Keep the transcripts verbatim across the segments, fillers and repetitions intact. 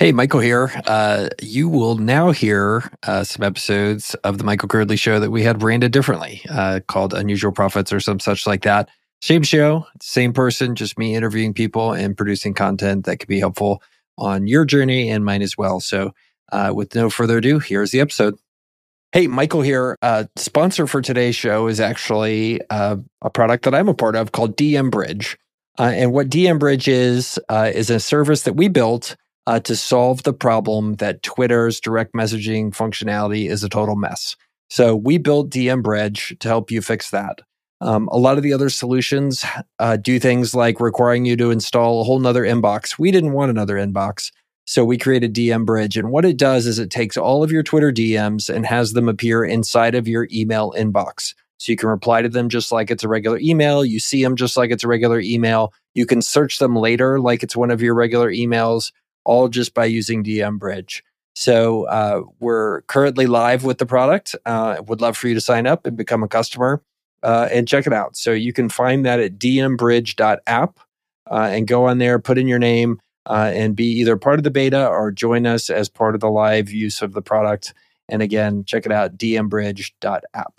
Hey, Michael here. Uh, you will now hear uh, some episodes of the Michael Girdley Show that we had branded differently, uh, called Unusual Profits or some such like that. Same show, same person, just me interviewing people and producing content that could be helpful on your journey and mine as well. So uh, with no further ado, here's the episode. Hey, Michael here. Uh, sponsor for today's show is actually uh, a product that I'm a part of called D M Bridge. Uh, and what D M Bridge is, uh, is a service that we built Uh, to solve the problem that Twitter's direct messaging functionality is a total mess. So we built D M Bridge to help you fix that. Um, a lot of the other solutions uh, do things like requiring you to install a whole nother inbox. We didn't want another inbox, so we created D M Bridge. And what it does is it takes all of your Twitter D Ms and has them appear inside of your email inbox. So you can reply to them just like it's a regular email. You see them just like it's a regular email. You can search them later like it's one of your regular emails, all just by using D M Bridge. So uh, we're currently live with the product. Uh, would love for you to sign up and become a customer uh, and check it out. So you can find that at d m bridge dot app uh, and go on there, put in your name, uh, and be either part of the beta or join us as part of the live use of the product. And again, check it out, d m bridge dot app.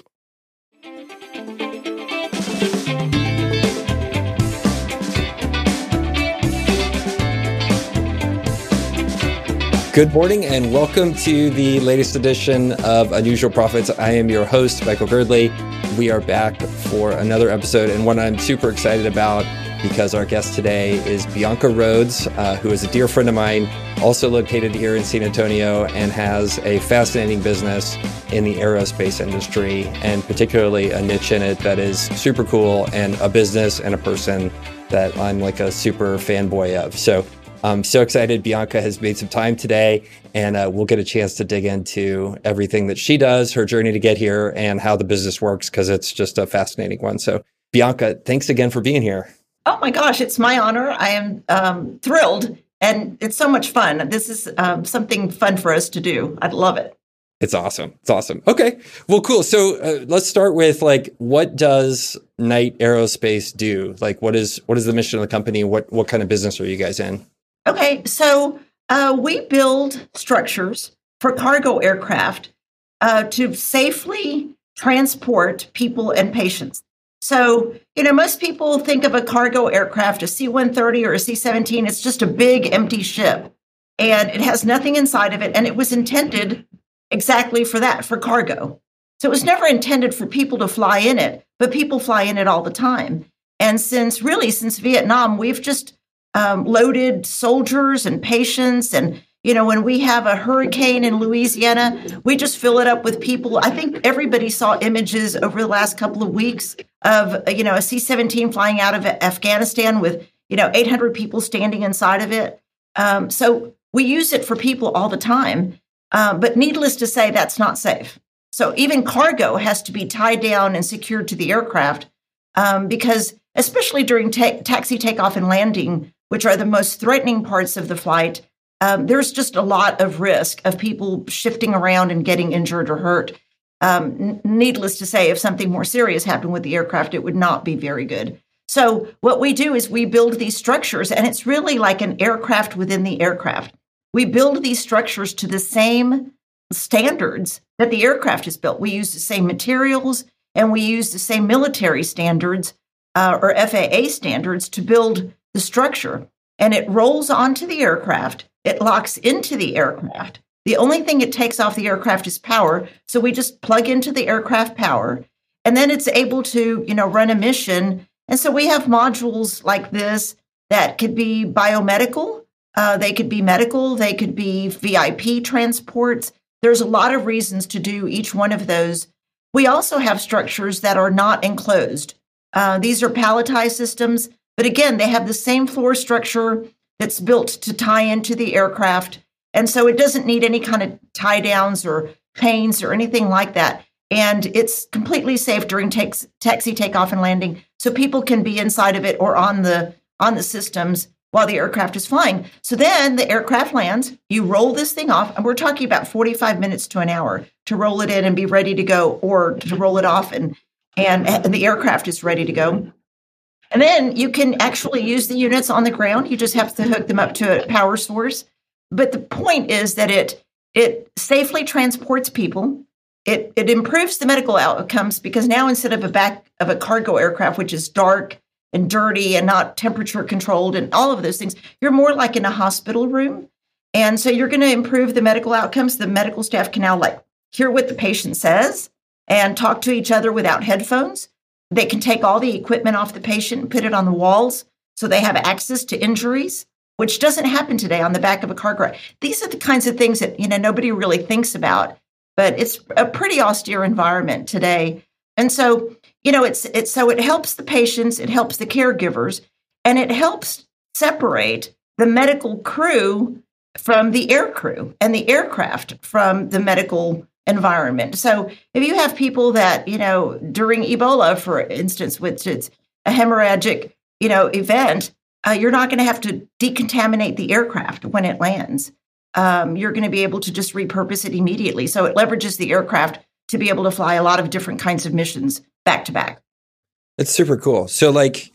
Good morning and welcome to the latest edition of Unusual Profits. I am your host, Michael Girdley. We are back for another episode and one I'm super excited about because our guest today is Bianca Rhodes, uh, who is a dear friend of mine, also located here in San Antonio and has a fascinating business in the aerospace industry and particularly a niche in it that is super cool and a business and a person that I'm like a super fanboy of. So I'm so excited Bianca has made some time today, and uh, we'll get a chance to dig into everything that she does, her journey to get here, and how the business works, because it's just a fascinating one. So Bianca, thanks again for being here. Oh my gosh, it's my honor. I am um, thrilled, and it's so much fun. This is um, something fun for us to do. I'd love it. It's awesome. It's awesome. Okay, well, cool. So uh, let's start with like, what does Knight Aerospace do? Like, what is what is the mission of the company? What what kind of business are you guys in? Okay, so uh, we build structures for cargo aircraft uh, to safely transport people and patients. So, you know, most people think of a cargo aircraft, a C one thirty or a C seventeen, it's just a big empty ship, and it has nothing inside of it, and it was intended exactly for that, for cargo. So it was never intended for people to fly in it, but people fly in it all the time. And since, really, since Vietnam, we've just Um, loaded soldiers and patients. And, you know, when we have a hurricane in Louisiana, we just fill it up with people. I think everybody saw images over the last couple of weeks of, you know, a C seventeen flying out of Afghanistan with, you know, eight hundred people standing inside of it. Um, so we use it for people all the time. Uh, but needless to say, that's not safe. So even cargo has to be tied down and secured to the aircraft um, because especially during ta- taxi, takeoff, and landing, which are the most threatening parts of the flight, um, there's just a lot of risk of people shifting around and getting injured or hurt. Um, n- needless to say, if something more serious happened with the aircraft, it would not be very good. So what we do is we build these structures, and it's really like an aircraft within the aircraft. We build these structures to the same standards that the aircraft is built. We use the same materials, and we use the same military standards uh, or F A A standards to build the structure, and it rolls onto the aircraft. It locks into the aircraft. The only thing it takes off the aircraft is power. So we just plug into the aircraft power, and then it's able to, you know, run a mission. And so we have modules like this that could be biomedical. Uh, they could be medical. They could be V I P transports. There's a lot of reasons to do each one of those. We also have structures that are not enclosed. Uh, these are palletized systems. But again, they have the same floor structure that's built to tie into the aircraft. And so it doesn't need any kind of tie downs or chains or anything like that. And it's completely safe during takes, taxi, takeoff, and landing. So people can be inside of it or on the on the systems while the aircraft is flying. So then the aircraft lands, you roll this thing off, and we're talking about forty-five minutes to an hour to roll it in and be ready to go, or to roll it off and and, and the aircraft is ready to go. And then you can actually use the units on the ground. You just have to hook them up to a power source. but the point is that it it safely transports people. It it improves the medical outcomes because now instead of a back of a cargo aircraft, which is dark and dirty and not temperature controlled and all of those things, you're more like in a hospital room. And so you're going to improve the medical outcomes. The medical staff can now like hear what the patient says and talk to each other without headphones. They can take all the equipment off the patient and put it on the walls so they have access to injuries, which doesn't happen today on the back of a cargo. These are the kinds of things that, you know, nobody really thinks about, but it's a pretty austere environment today. And so, you know, it's it's so it helps the patients, it helps the caregivers, and it helps separate the medical crew from the air crew and the aircraft from the medical environment. So if you have people that, you know, during Ebola, for instance, which it's a hemorrhagic, you know, event, uh, you're not going to have to decontaminate the aircraft when it lands. Um, you're going to be able to just repurpose it immediately. So it leverages the aircraft to be able to fly a lot of different kinds of missions back to back. It's super cool. So like,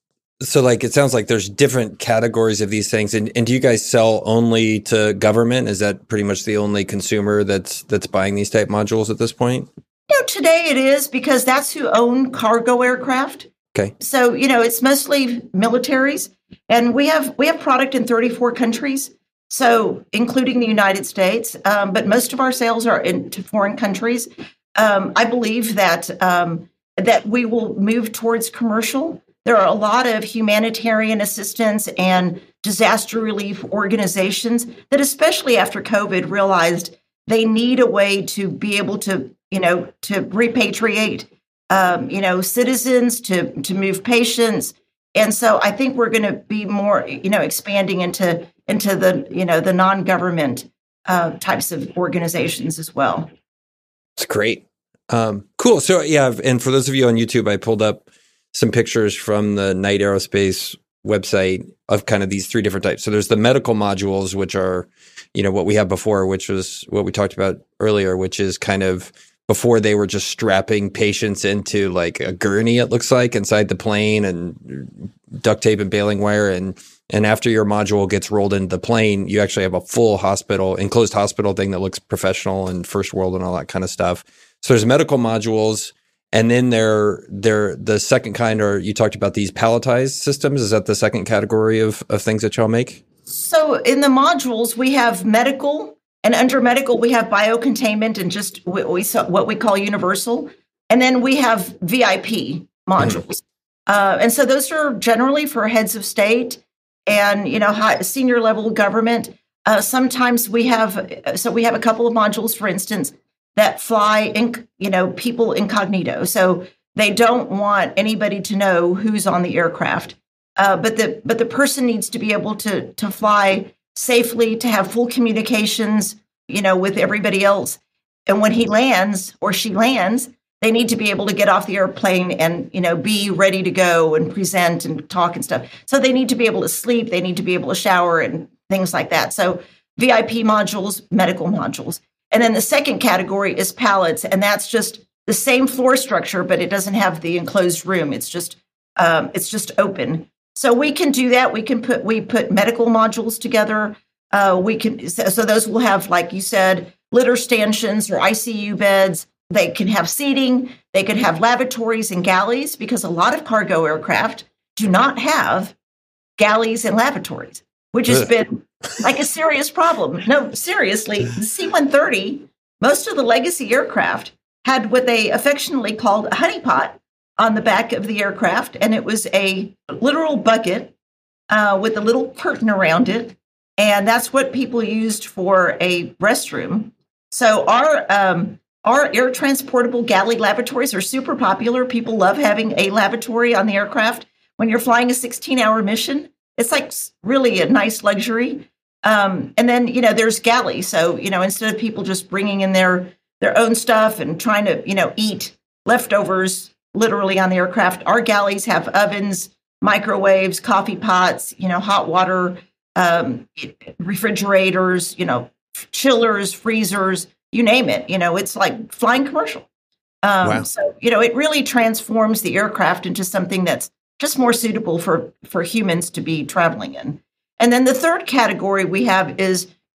so like, it sounds like there's different categories of these things. And, and do you guys sell only to government? Is that pretty much the only consumer that's, that's buying these type modules at this point? You know, today it is because that's who own cargo aircraft. Okay. So, you know, it's mostly militaries, and we have, we have product in thirty-four countries. So including the United States, um, but most of our sales are into foreign countries. Um, I believe that um, that we will move towards commercial. There are a lot of humanitarian assistance and disaster relief organizations that, especially after COVID, realized they need a way to be able to, you know, to repatriate, um, you know, citizens, to to move patients. And so I think we're going to be more, you know, expanding into into the, you know, the non-government uh, types of organizations as well. It's great. Um, cool. So yeah, and for those of you on YouTube, I pulled up some pictures from the Knight Aerospace website of kind of these three different types. So there's the medical modules, which are, you know, what we had before, which was what we talked about earlier, which is kind of before they were just strapping patients into like a gurney, it looks like, inside the plane and duct tape and baling wire. And, and after your module gets rolled into the plane, you actually have a full hospital, enclosed hospital thing that looks professional and first world and all that kind of stuff. So there's medical modules. And then there, there, the second kind are, you talked about these palletized systems. Is that the second category of, of things that y'all make? So in the modules, we have medical, and under medical, we have biocontainment and just what we, what we call universal. And then we have V I P modules. Mm. Uh, and so those are generally for heads of state and, you know, high, senior level government. Uh, sometimes we have, so we have a couple of modules, for instance, that fly, in, you know, people incognito. So they don't want anybody to know who's on the aircraft. Uh, but the but the person needs to be able to to fly safely, to have full communications, you know, with everybody else. And when he lands or she lands, they need to be able to get off the airplane and, you know, be ready to go and present and talk and stuff. So they need to be able to sleep. They need to be able to shower and things like that. So V I P modules, medical modules. And then the second category is pallets. And that's just the same floor structure, but it doesn't have the enclosed room. It's just um, it's just open. So we can do that. We can put we put medical modules together. Uh, we can so those will have, like you said, litter stanchions or I C U beds. They can have seating. They can have lavatories and galleys, because a lot of cargo aircraft do not have galleys and lavatories, which has been like a serious problem. No, seriously, the C one thirty, most of the legacy aircraft had what they affectionately called a honeypot on the back of the aircraft, and it was a literal bucket uh, with a little curtain around it, and that's what people used for a restroom. So our um, our air transportable galley lavatories are super popular. People love having a lavatory on the aircraft. When you're flying a sixteen-hour mission, it's like really a nice luxury. Um, and then, you know, there's galley. So, you know, instead of people just bringing in their their own stuff and trying to, you know, eat leftovers literally on the aircraft, our galleys have ovens, microwaves, coffee pots, you know, hot water, um, refrigerators, you know, chillers, freezers, you name it. You know, it's like flying commercial. Um, wow. So, you know, it really transforms the aircraft into something that's just more suitable for, for humans to be traveling in. And then the third category we have is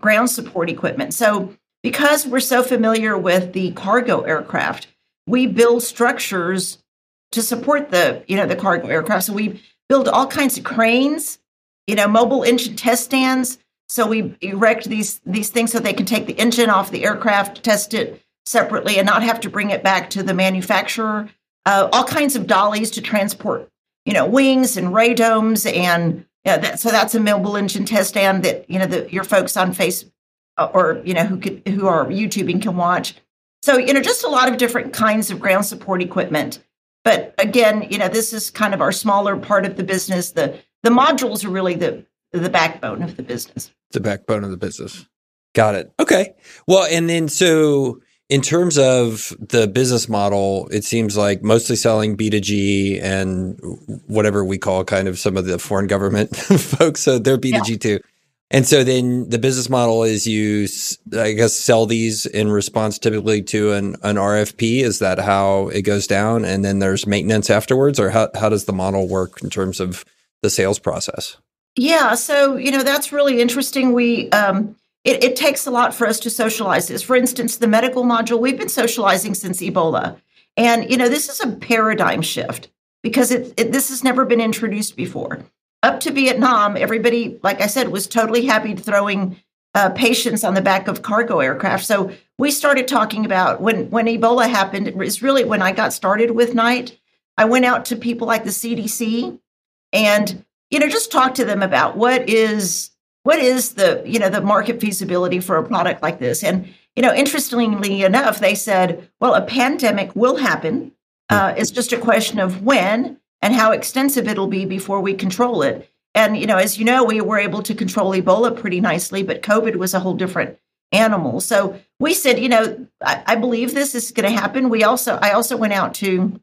ground support equipment. So because we're so familiar with the cargo aircraft, we build structures to support the, you know, the cargo aircraft. So we build all kinds of cranes, you know, mobile engine test stands. So we erect these these things so they can take the engine off the aircraft, test it separately, and not have to bring it back to the manufacturer. Uh, all kinds of dollies to transport, you know, wings and radomes, and yeah, that, so that's a mobile engine test stand that, you know, the, your folks on Facebook or, you know, who could who are YouTubing can watch. So, you know, just a lot of different kinds of ground support equipment. But again, you know, this is kind of our smaller part of the business. The the modules are really the the backbone of the business. The backbone of the business. Got it. Okay. Well, and then so in terms of the business model, it seems like mostly selling B two G and whatever we call kind of some of the foreign government folks. So they're B two G yeah. too. And so then the business model is you, I guess, sell these in response typically to an, an R F P. Is that how it goes down? And then there's maintenance afterwards? Or how, how does the model work in terms of the sales process? Yeah. So, you know, that's really interesting. We, um, it, it takes a lot for us to socialize this. For instance, the medical module, we've been socializing since Ebola. And, you know, this is a paradigm shift because it, it this has never been introduced before. Up to Vietnam, everybody, like I said, was totally happy throwing uh, patients on the back of cargo aircraft. So we started talking about when, when Ebola happened, it was really when I got started with Knight. I went out to people like the C D C and, you know, just talk to them about what is what is the, you know, the market feasibility for a product like this. And, you know, interestingly enough, they said, well, a pandemic will happen. Uh, it's just a question of when and how extensive it'll be before we control it. And, you know, as you know, we were able to control Ebola pretty nicely, but COVID was a whole different animal. So we said, you know, I, I believe this is going to happen. We also, I also went out to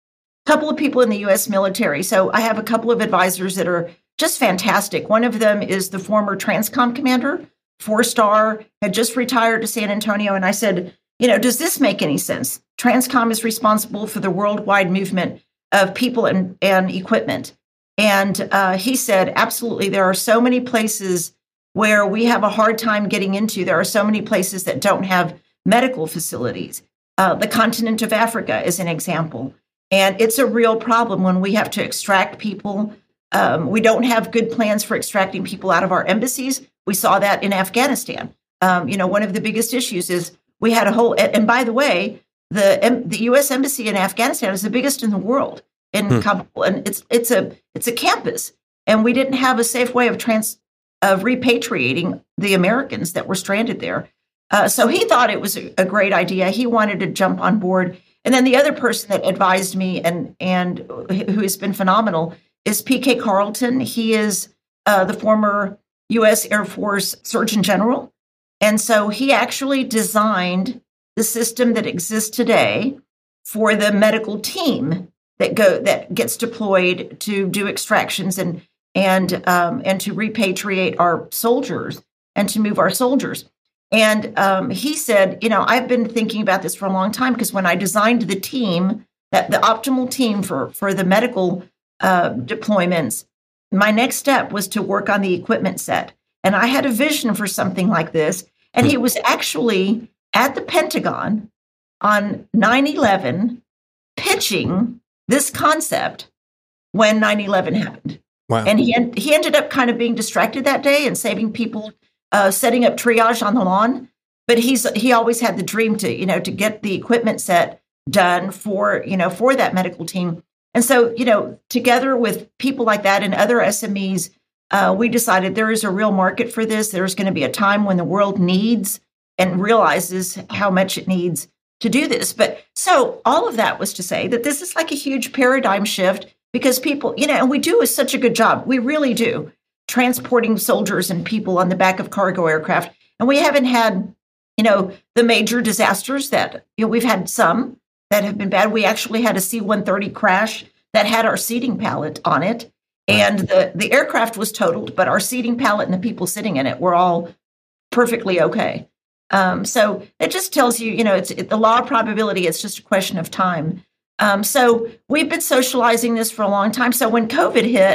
a couple of people in the U S military. So I have a couple of advisors that are just fantastic. One of them is the former Transcom commander, four-star, had just retired to San Antonio. And I said, you know, does this make any sense? Transcom is responsible for the worldwide movement of people and, and equipment. And uh, he said, absolutely, there are so many places where we have a hard time getting into. There are so many places that don't have medical facilities. Uh, the continent of Africa is an example. And it's a real problem when we have to extract people. Um, we don't have good plans for extracting people out of our embassies. We saw that in Afghanistan. Um, you know, one of the biggest issues is we had a whole, and by the way, the the U S embassy in Afghanistan is the biggest in the world in hmm. Kabul, and it's it's a it's a campus, and we didn't have a safe way of trans of repatriating the Americans that were stranded there. Uh, so he thought it was a, a great idea. He wanted to jump on board, and then the other person that advised me and and who has been phenomenal is P K Carlton. He is uh, the former U S Air Force Surgeon General, and so he actually designed the system that exists today for the medical team that go that gets deployed to do extractions and and um, and to repatriate our soldiers and to move our soldiers. And um, he said, you know, I've been thinking about this for a long time because when I designed the team, that the optimal team for for the medical uh, deployments, my next step was to work on the equipment set. And I had a vision for something like this. And he was actually at the Pentagon on nine eleven pitching this concept when nine eleven happened. Wow. And he he ended up kind of being distracted that day and saving people, uh, setting up triage on the lawn. But he's he always had the dream to, you know, to get the equipment set done for, you know, for that medical team. And so, you know, together with people like that and other S M Es, uh, we decided there is a real market for this. There's going to be a time when the world needs and realizes how much it needs to do this. But so all of that was to say that this is like a huge paradigm shift because people, you know, and we do such a good job. We really do transporting soldiers and people on the back of cargo aircraft. And we haven't had, you know, the major disasters that, you know, we've had some that have been bad. We actually had a C one thirty crash that had our seating pallet on it. And the, the aircraft was totaled, but our seating pallet and the people sitting in it were all perfectly okay. Um, so it just tells you, you know, it's it, the law of probability. It's just a question of time. Um, so we've been socializing this for a long time. So when COVID hit,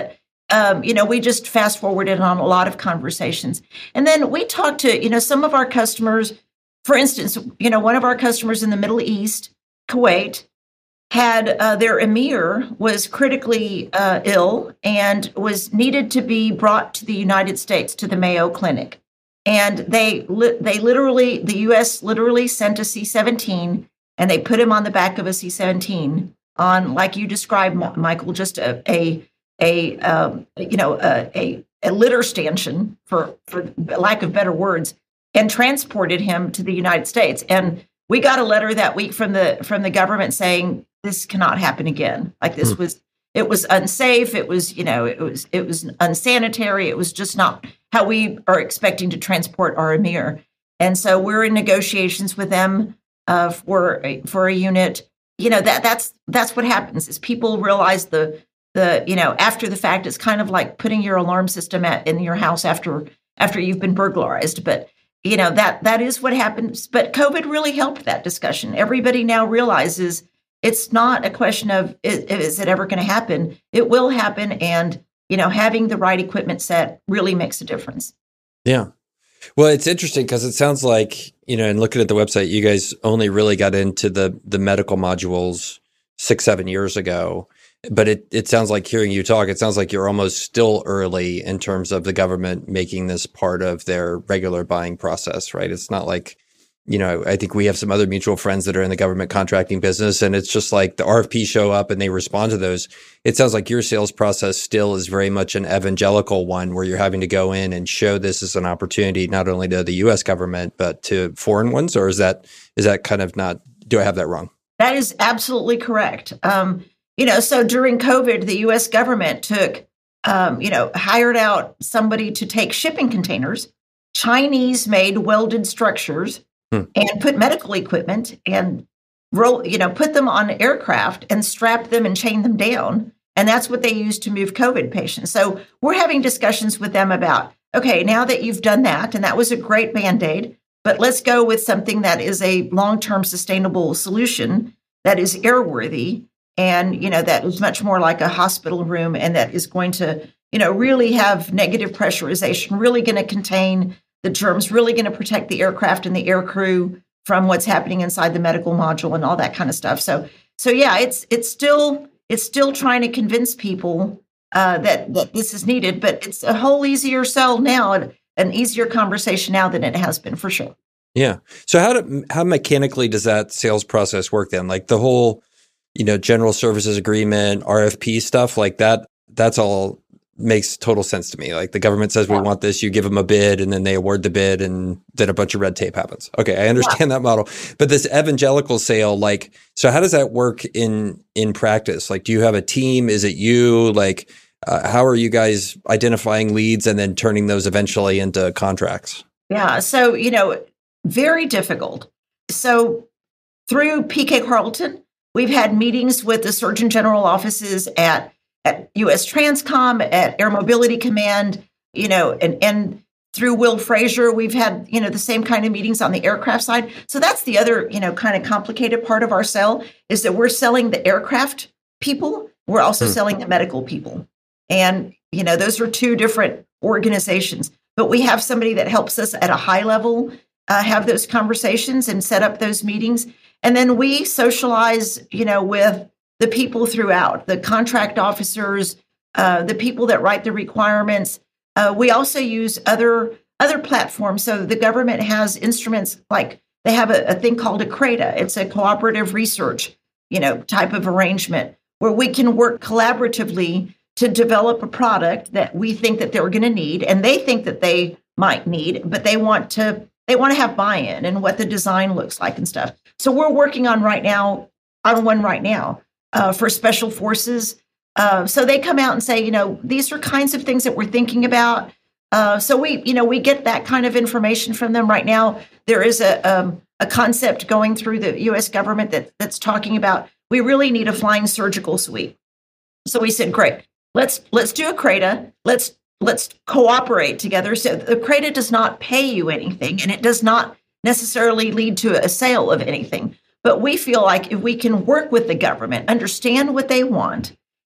um, you know, we just fast forwarded on a lot of conversations. And then we talked to, you know, some of our customers. For instance, you know, one of our customers in the Middle East, Kuwait, had uh, their emir was critically uh, ill and was needed to be brought to the United States, to the Mayo Clinic. And they li- they literally, the U S literally sent a C seventeen, and they put him on the back of a C seventeen on, like you described, Michael, just a a a um, you know a, a a litter stanchion, for for lack of better words, and transported him to the United States. And we got a letter that week from the from the government saying this cannot happen again. Like this Hmm. was it was unsafe. It was you know it was it was unsanitary. It was just not how we are expecting to transport our emir. And so we're in negotiations with them uh, for a, for a unit. You know that that's that's what happens is people realize the the you know after the fact. It's kind of like putting your alarm system at in your house after after you've been burglarized. But you know that that is what happens. But COVID really helped that discussion. Everybody now realizes it's not a question of is, is it ever going to happen? It will happen, and you know having the right equipment set really makes a difference. Yeah. Well, it's interesting because it sounds like, you know, and looking at the website, you guys only really got into the the medical modules six, seven years ago. But it, it sounds like, hearing you talk, it sounds like you're almost still early in terms of the government making this part of their regular buying process, right? It's not like, you know, I think we have some other mutual friends that are in the government contracting business, and it's just like the R F P show up and they respond to those. It sounds like your sales process still is very much an evangelical one, where you're having to go in and show this as an opportunity, not only to the U S government, but to foreign ones. Or is that, is that kind of not, do I have that wrong? That is absolutely correct. Um, you know, so during COVID, the U S government took, um, you know, hired out somebody to take shipping containers, Chinese-made welded structures, Hmm. and put medical equipment and roll, you know, put them on aircraft and strap them and chain them down. And that's what they use to move COVID patients. So we're having discussions with them about, okay, now that you've done that, and that was a great Band-Aid, but let's go with something that is a long-term sustainable solution that is airworthy, and, you know, that is much more like a hospital room, and that is going to, you know, really have negative pressurization, really going to contain the germs, really going to protect the aircraft and the air crew from what's happening inside the medical module and all that kind of stuff. So, so yeah, it's it's still it's still trying to convince people uh, that that this is needed, but it's a whole easier sell now, and an easier conversation now than it has been, for sure. Yeah. So how do, how mechanically does that sales process work then? Like the whole, you know, general services agreement, R F P stuff like that. That's all makes total sense to me. Like the government says, we Yeah. want this, you give them a bid, and then they award the bid, and then a bunch of red tape happens. Okay. I understand yeah. that model, but this evangelical sale, like, so how does that work in, in practice? Like, do you have a team? Is it you? Like, uh, how are you guys identifying leads and then turning those eventually into contracts? Yeah. So, you know, very difficult. So through P K Carleton, we've had meetings with the Surgeon General offices at at U S Transcom, at Air Mobility Command, you know, and, and through Will Frazier, we've had, you know, the same kind of meetings on the aircraft side. So that's the other, you know, kind of complicated part of our sell, is that we're selling the aircraft people. We're also hmm. selling the medical people. And, you know, those are two different organizations. But we have somebody that helps us at a high level uh, have those conversations and set up those meetings. And then we socialize, you know, with the people throughout, the contract officers, uh, the people that write the requirements. Uh, we also use other other platforms. So the government has instruments like they have a, a thing called a CRADA. It's a cooperative research, you know, type of arrangement where we can work collaboratively to develop a product that we think that they're going to need, and they think that they might need, but they want to they want to have buy-in and what the design looks like and stuff. So we're working on right now on one right now. Uh, for special forces. Uh, so they come out and say, you know, these are kinds of things that we're thinking about. Uh, so we, you know, we get that kind of information from them right now. There is a um, a concept going through the U S government that that's talking about, we really need a flying surgical suite. So we said, great, let's let's do a CRADA. Let's let's cooperate together. So the CRADA does not pay you anything, and it does not necessarily lead to a sale of anything. But we feel like if we can work with the government, understand what they want,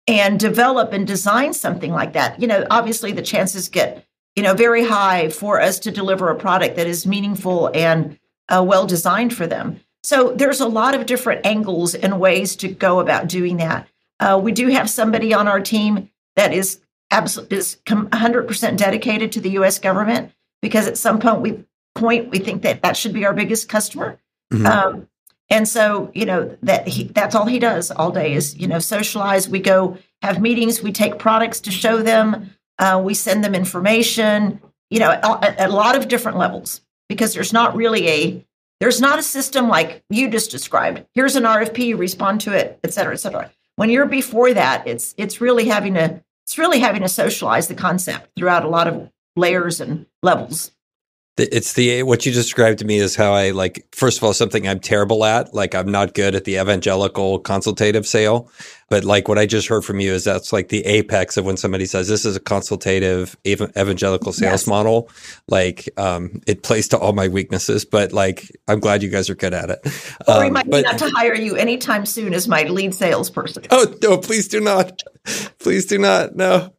and develop and design something like that, you know, obviously the chances get, you know, very high for us to deliver a product that is meaningful and uh, well designed for them. So there's a lot of different angles and ways to go about doing that. Uh, we do have somebody on our team that is absolutely is one hundred percent dedicated to the U S government, because at some point we point we think that that should be our biggest customer. Mm-hmm. Um, And so, you know, that he, that's all he does all day is, you know, socialize. We go have meetings. We take products to show them. Uh, we send them information, you know, at, at a lot of different levels, because there's not really a, there's not a system like you just described. Here's an R F P, you respond to it, et cetera, et cetera. When you're before that, it's, it's really having to, it's really having to socialize the concept throughout a lot of layers and levels. It's the, what you described to me is how I like, first of all, something I'm terrible at. Like, I'm not good at the evangelical consultative sale, but like what I just heard from you is that's like the apex of when somebody says this is a consultative ev- evangelical sales yes. model. Like, um, it plays to all my weaknesses, but like, I'm glad you guys are good at it. Well, um, remind but, me not to hire you anytime soon as my lead salesperson. Oh, no, please do not. Please do not. No.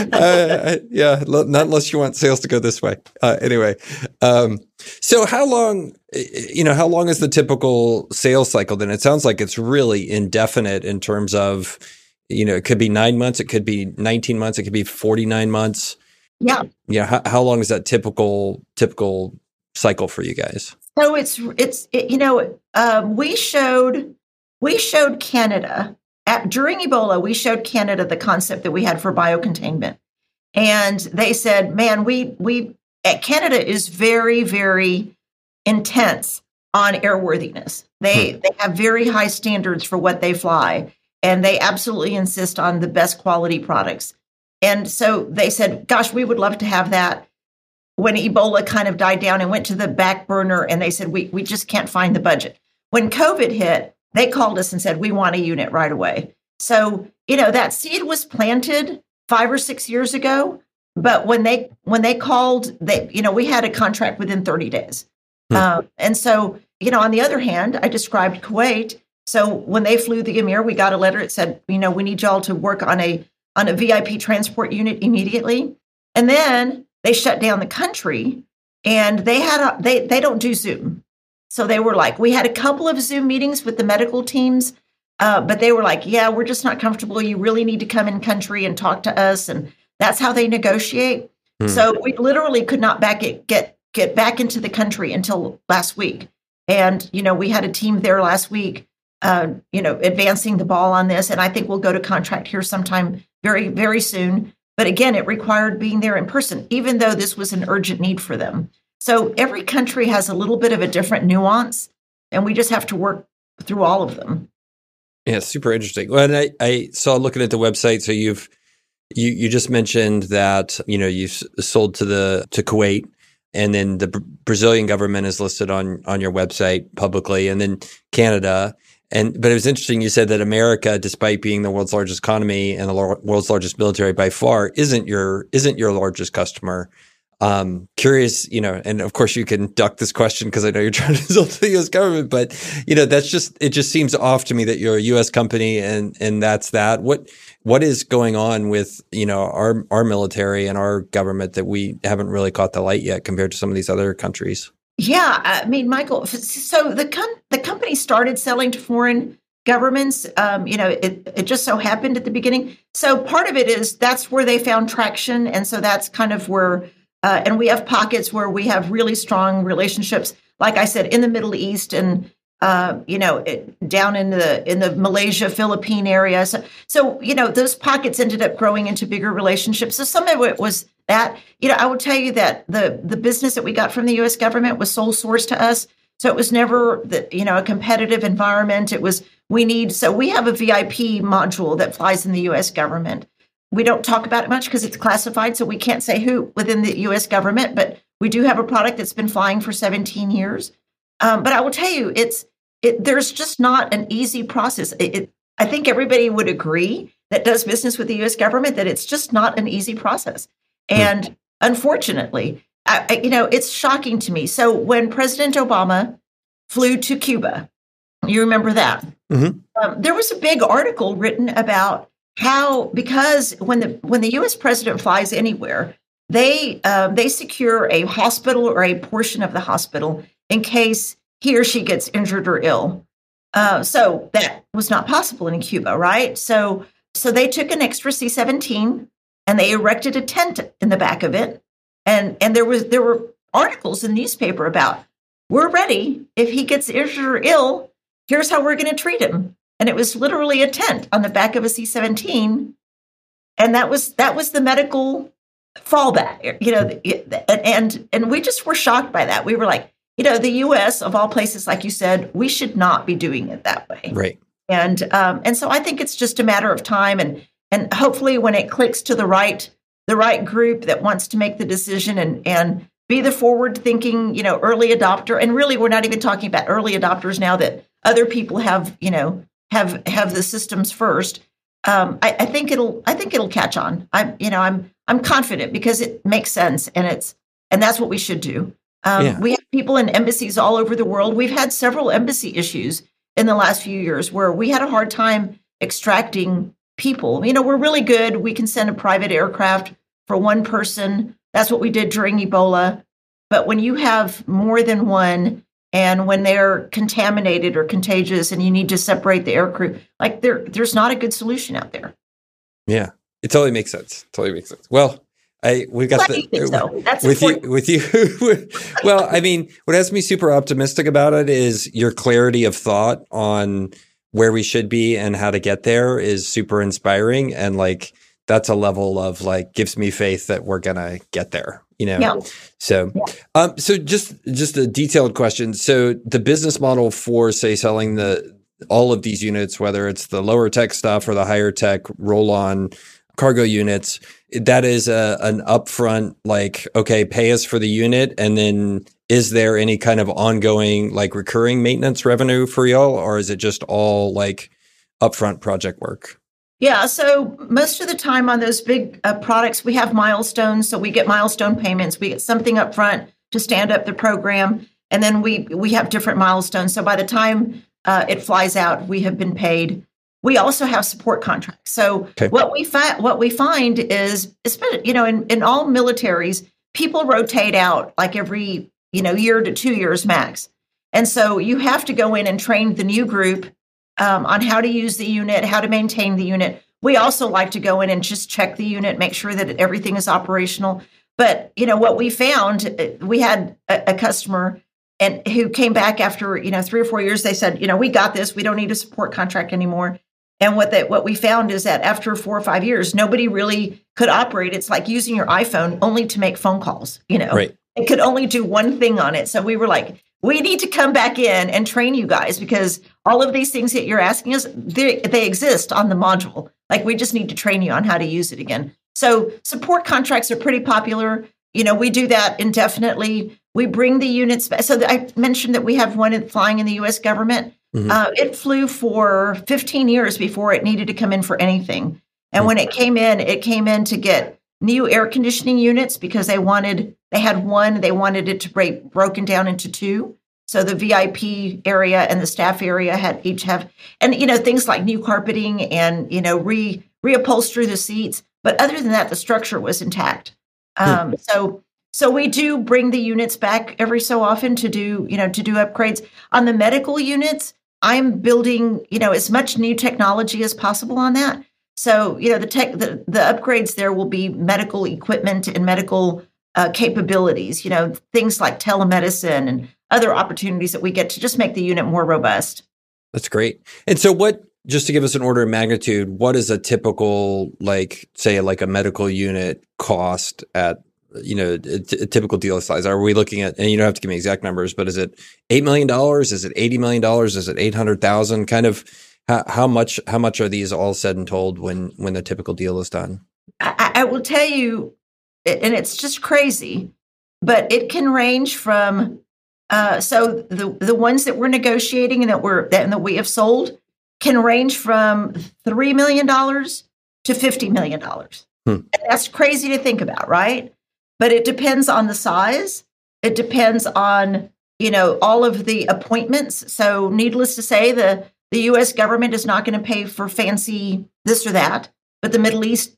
uh, yeah, not unless you want sales to go this way. Uh, anyway, um, so how long, you know, how long is the typical sales cycle then? It sounds like it's really indefinite in terms of, you know, it could be nine months, it could be nineteen months, it could be forty-nine months. Yeah. Yeah. How, how long is that typical, typical cycle for you guys? So it's, it's, it, you know, um, we showed, we showed Canada. At, during Ebola, we showed Canada the concept that we had for biocontainment. And they said, man, we, we, Canada is very, very intense on airworthiness. They, hmm. they have very high standards for what they fly, and they absolutely insist on the best quality products. And so they said, gosh, we would love to have that. When Ebola kind of died down and went to the back burner, and they said, we, we just can't find the budget. When COVID hit, they called us and said, we want a unit right away. So, you know, that seed was planted five or six years ago. But when they when they called, they, you know, we had a contract within thirty days. Hmm. Um, and so, you know, on the other hand, I described Kuwait. So when they flew the Emir, we got a letter that said, you know, we need y'all to work on a on a V I P transport unit immediately. And then they shut down the country, and they had a, they they don't do Zoom. So they were like, we had a couple of Zoom meetings with the medical teams, uh, but they were like, yeah, we're just not comfortable. You really need to come in country and talk to us. And that's how they negotiate. Hmm. So we literally could not back it, get get back into the country until last week. And, you know, we had a team there last week, uh, you know, advancing the ball on this. And I think we'll go to contract here sometime very, very soon. But again, it required being there in person, even though this was an urgent need for them. So every country has a little bit of a different nuance, and we just have to work through all of them. Yeah, super interesting. Well, and I, I saw looking at the website, so you've you you just mentioned that, you know, you've sold to the to Kuwait, and then the Br- Brazilian government is listed on on your website publicly, and then Canada. And but it was interesting. You said that America, despite being the world's largest economy and the lo- world's largest military by far, isn't your isn't your largest customer. Um, curious, you know, and of course you can duck this question because I know you're trying to sell to the U S government, but you know, that's just, it just seems off to me that you're a U S company and, and that's that. What, what is going on with, you know, our, our military and our government that we haven't really caught the light yet compared to some of these other countries? Yeah. I mean, Michael, so the, com- the company started selling to foreign governments. Um, you know, it, it just so happened at the beginning. So part of it is that's where they found traction. And so that's kind of where, Uh, and we have pockets where we have really strong relationships, like I said, in the Middle East and, uh, you know, it, down in the in the Malaysia, Philippine area. So, so, you know, those pockets ended up growing into bigger relationships. So some of it was that, you know, I would tell you that the the business that we got from the U S government was sole source to us. So it was never, the, you know, a competitive environment. It was, we need, so we have a V I P module that flies in the U S government. We don't talk about it much because it's classified, so we can't say who within the U S government, but we do have a product that's been flying for seventeen years. Um, but I will tell you, it's it, there's just not an easy process. It, it, I think everybody would agree that does business with the U S government that it's just not an easy process. And mm. unfortunately, I, I, you know, it's shocking to me. So when President Obama flew to Cuba, you remember that? Mm-hmm. Um, there was a big article written about how, because when the when the U S president flies anywhere, they um, they secure a hospital or a portion of the hospital in case he or she gets injured or ill. Uh, so that was not possible in Cuba, right? So so they took an extra C seventeen and they erected a tent in the back of it, and and there was there were articles in the newspaper about, we're ready if he gets injured or ill. Here's how we're going to treat him. And it was literally a tent on the back of a C seventeen, and that was that was the medical fallback, you know. And and we just were shocked by that. We were like, you know, the U S of all places, like you said, we should not be doing it that way. Right. And um, and so I think it's just a matter of time, and and hopefully when it clicks to the right the right group that wants to make the decision and and be the forward thinking, you know, early adopter. And really, we're not even talking about early adopters now that other people have, you know, have have the systems first. Um, I, I think it'll I think it'll catch on. I you know I'm I'm confident because it makes sense, and it's and that's what we should do. Um, yeah. We have people in embassies all over the world. We've had several embassy issues in the last few years where we had a hard time extracting people. You know, we're really good. We can send a private aircraft for one person. That's what we did during Ebola. But when you have more than one, and when they're contaminated or contagious and you need to separate the aircrew, like there, there's not a good solution out there. Yeah, it totally makes sense. Totally makes sense. Well, I we got the so. That's with important. you with you. Well, I mean, what has me super optimistic about it is your clarity of thought on where we should be and how to get there is super inspiring, and like that's a level of like gives me faith that we're gonna get there. You know, yeah. so yeah. um, so just just a detailed question. So the business model for say selling the all of these units, whether it's the lower tech stuff or the higher tech roll on cargo units, that is a, an upfront, like, okay, pay us for the unit. And then is there any kind of ongoing, like recurring maintenance revenue for y'all? Or is it just all like upfront project work? Yeah. So most of the time on those big uh, products, we have milestones. So we get milestone payments. We get something upfront to stand up the program. And then we, we have different milestones. So by the time uh, it flies out, we have been paid. We also have support contracts. So okay. what we find, what we find is, you know, in, in all militaries, people rotate out like every, you know, year to two years max. And so you have to go in and train the new group um, on how to use the unit, how to maintain the unit. We also like to go in and just check the unit, make sure that everything is operational. But, you know, what we found, we had a, a customer and who came back after, you know, three or four years. They said, you know, we got this. We don't need a support contract anymore. And what that what we found is that after four or five years, nobody really could operate. It's like using your iPhone only to make phone calls. You know, right. It could only do one thing on it. So we were like, we need to come back in and train you guys because all of these things that you're asking us, they, they exist on the module. Like we just need to train you on how to use it again. So support contracts are pretty popular. You know, we do that indefinitely. We bring the units back. So I mentioned that we have one flying in the U S government. Mm-hmm. Uh, it flew for fifteen years before it needed to come in for anything. And mm-hmm. when it came in, it came in to get new air conditioning units because they wanted, they had one, they wanted it to break broken down into two. So the V I P area and the staff area had each have, and, you know, things like new carpeting and, you know, re reupholster the seats. But other than that, the structure was intact. Um, mm-hmm. So So we do bring the units back every so often to do, you know, to do upgrades. On the medical units, I'm building, you know, as much new technology as possible on that. So, you know, the tech, the, the upgrades there will be medical equipment and medical uh, capabilities, you know, things like telemedicine and other opportunities that we get to just make the unit more robust. That's great. And so what, just to give us an order of magnitude, what is a typical, like, say, like a medical unit cost at, you know, a, t- a typical deal size? Are we looking at, and you don't have to give me exact numbers, but is it eight million dollars? Is it eighty million dollars? Is it eight hundred thousand? Kind of how, how much, how much are these all said and told when, when the typical deal is done? I, I will tell you, and it's just crazy, but it can range from, uh, so the, the ones that we're negotiating and that we're, that, and that we have sold can range from three million dollars to fifty million dollars. Hmm. That's crazy to think about, right? But it depends on the size. It depends on, you know, all of the appointments. So needless to say, the, the U S government is not going to pay for fancy this or that. but the Middle East,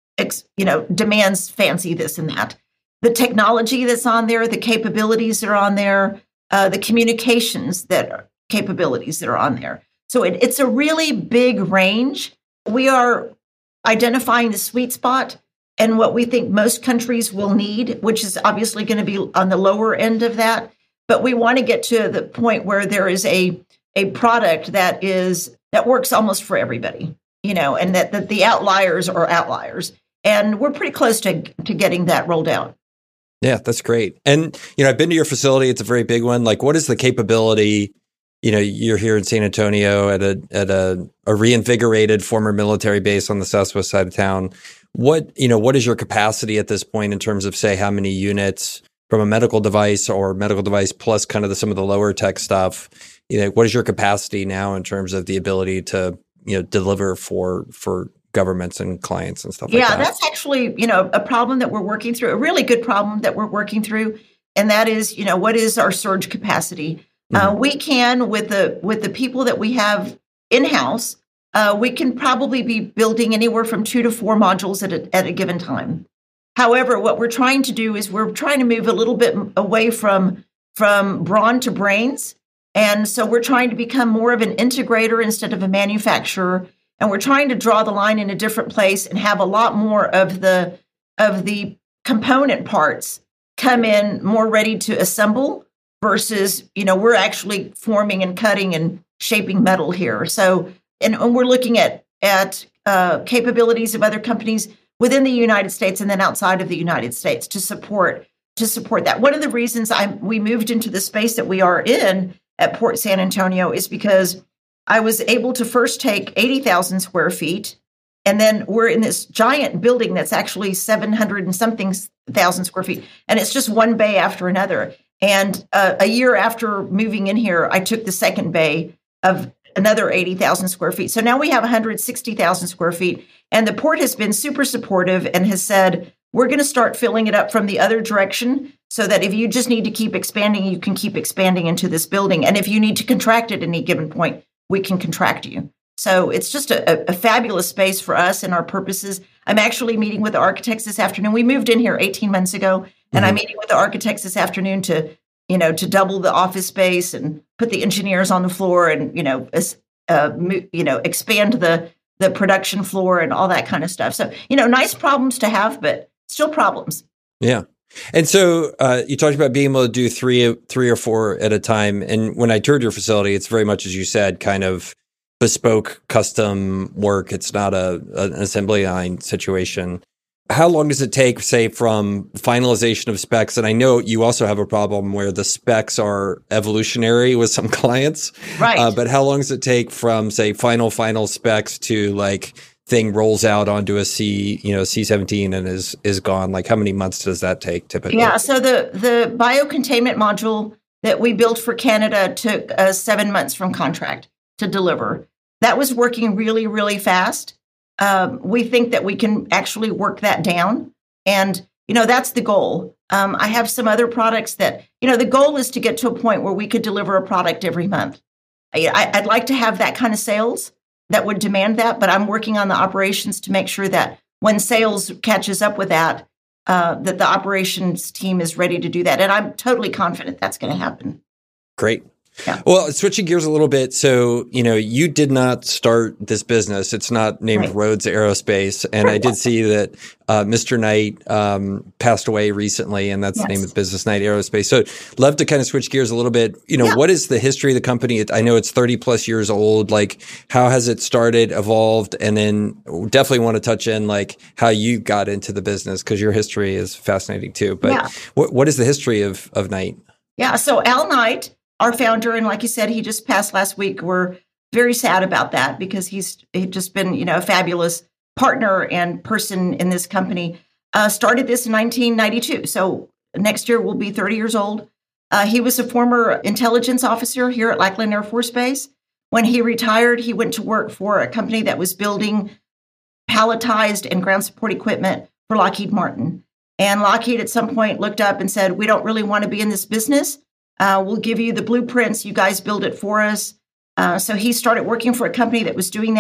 you know, demands fancy this and that. The technology that's on there, the capabilities that are on there, uh, the communications that are capabilities that are on there. So it, it's a really big range. We are identifying the sweet spot and what we think most countries will need, which is obviously going to be on the lower end of that. But we want to get to the point where there is a a product that is that works almost for everybody, you know, and that, that the outliers are outliers. And we're pretty close to to getting that rolled out. Yeah, that's great. And, you know, I've been to your facility. It's a very big one. Like, what is the capability? You know, you're here in San Antonio at a at a, a reinvigorated former military base on the southwest side of town. What, you know, what is your capacity at this point in terms of, say, how many units from a medical device or medical device plus kind of the, some of the lower tech stuff? You know, what is your capacity now in terms of the ability to, you know, deliver for for governments and clients and stuff like yeah, that? Yeah, that's actually, you know, a problem that we're working through, a really good problem that we're working through. And that is, you know, what is our surge capacity? Mm-hmm. Uh, we can, with the with the people that we have in-house, uh, we can probably be building anywhere from two to four modules at a, at a given time. However, what we're trying to do is we're trying to move a little bit away from, from brawn to brains. And so we're trying to become more of an integrator instead of a manufacturer. And we're trying to draw the line in a different place and have a lot more of the of the component parts come in more ready to assemble versus, you know, we're actually forming and cutting and shaping metal here. So, and, and we're looking at at uh, capabilities of other companies within the United States and then outside of the United States to support to support that. One of the reasons I we moved into the space that we are in at Port San Antonio is because I was able to first take eighty thousand square feet, and then we're in this giant building that's actually seven hundred and something thousand square feet, and it's just one bay after another. And uh, a year after moving in here, I took the second bay of another eighty thousand square feet. So now we have one hundred sixty thousand square feet, and the port has been super supportive and has said, we're going to start filling it up from the other direction so that if you just need to keep expanding, you can keep expanding into this building. And if you need to contract at any given point, we can contract you. So it's just a, a fabulous space for us and our purposes. I'm actually meeting with the architects this afternoon. We moved in here eighteen months ago, and mm-hmm. I'm meeting with the architects this afternoon to, you know, to double the office space and put the engineers on the floor and, you know, uh, you know, expand the the production floor and all that kind of stuff. So, you know, nice problems to have, but still problems. Yeah. And so uh, you talked about being able to do three, three or four at a time. And when I toured your facility, it's very much, as you said, kind of bespoke, custom work. It's not a an assembly line situation. How long does it take, say, from finalization of specs? And I know you also have a problem where the specs are evolutionary with some clients. Right. Uh, but how long does it take from, say, final, final specs to like thing rolls out onto a C, you know, C seventeen and is is gone? Like, how many months does that take typically? Yeah, so the the biocontainment module that we built for Canada took uh, seven months from contract to deliver. That was working really, really fast. Um, we think that we can actually work that down, and you know that's the goal. Um, I have some other products that, you know, the goal is to get to a point where we could deliver a product every month. I, I'd like to have that kind of sales that would demand that, but I'm working on the operations to make sure that when sales catches up with that, uh, that the operations team is ready to do that. And I'm totally confident that's going to happen. Great. Yeah. Well, switching gears a little bit. So, you know, you did not start this business. It's not named right. Rhodes Aerospace. And I did see that uh, Mister Knight um, passed away recently, and that's yes. the name of the business, Knight Aerospace. So love to kind of switch gears a little bit. You know, yeah. what is the history of the company? I know it's thirty plus years old. Like, how has it started, evolved? And then definitely want to touch in like how you got into the business, because your history is fascinating too. But yeah. what, what is the history of, of Knight? Yeah. So Al Knight, our founder, and like you said, he just passed last week. We're very sad about that because he's he's just been, you know, a fabulous partner and person in this company. Uh, started this in nineteen ninety-two. So next year we'll be thirty years old. Uh, he was a former intelligence officer here at Lackland Air Force Base. When he retired, he went to work for a company that was building palletized and ground support equipment for Lockheed Martin. And Lockheed at some point looked up and said, we don't really want to be in this business. Uh, we'll give you the blueprints. You guys build it for us. Uh, so he started working for a company that was doing that.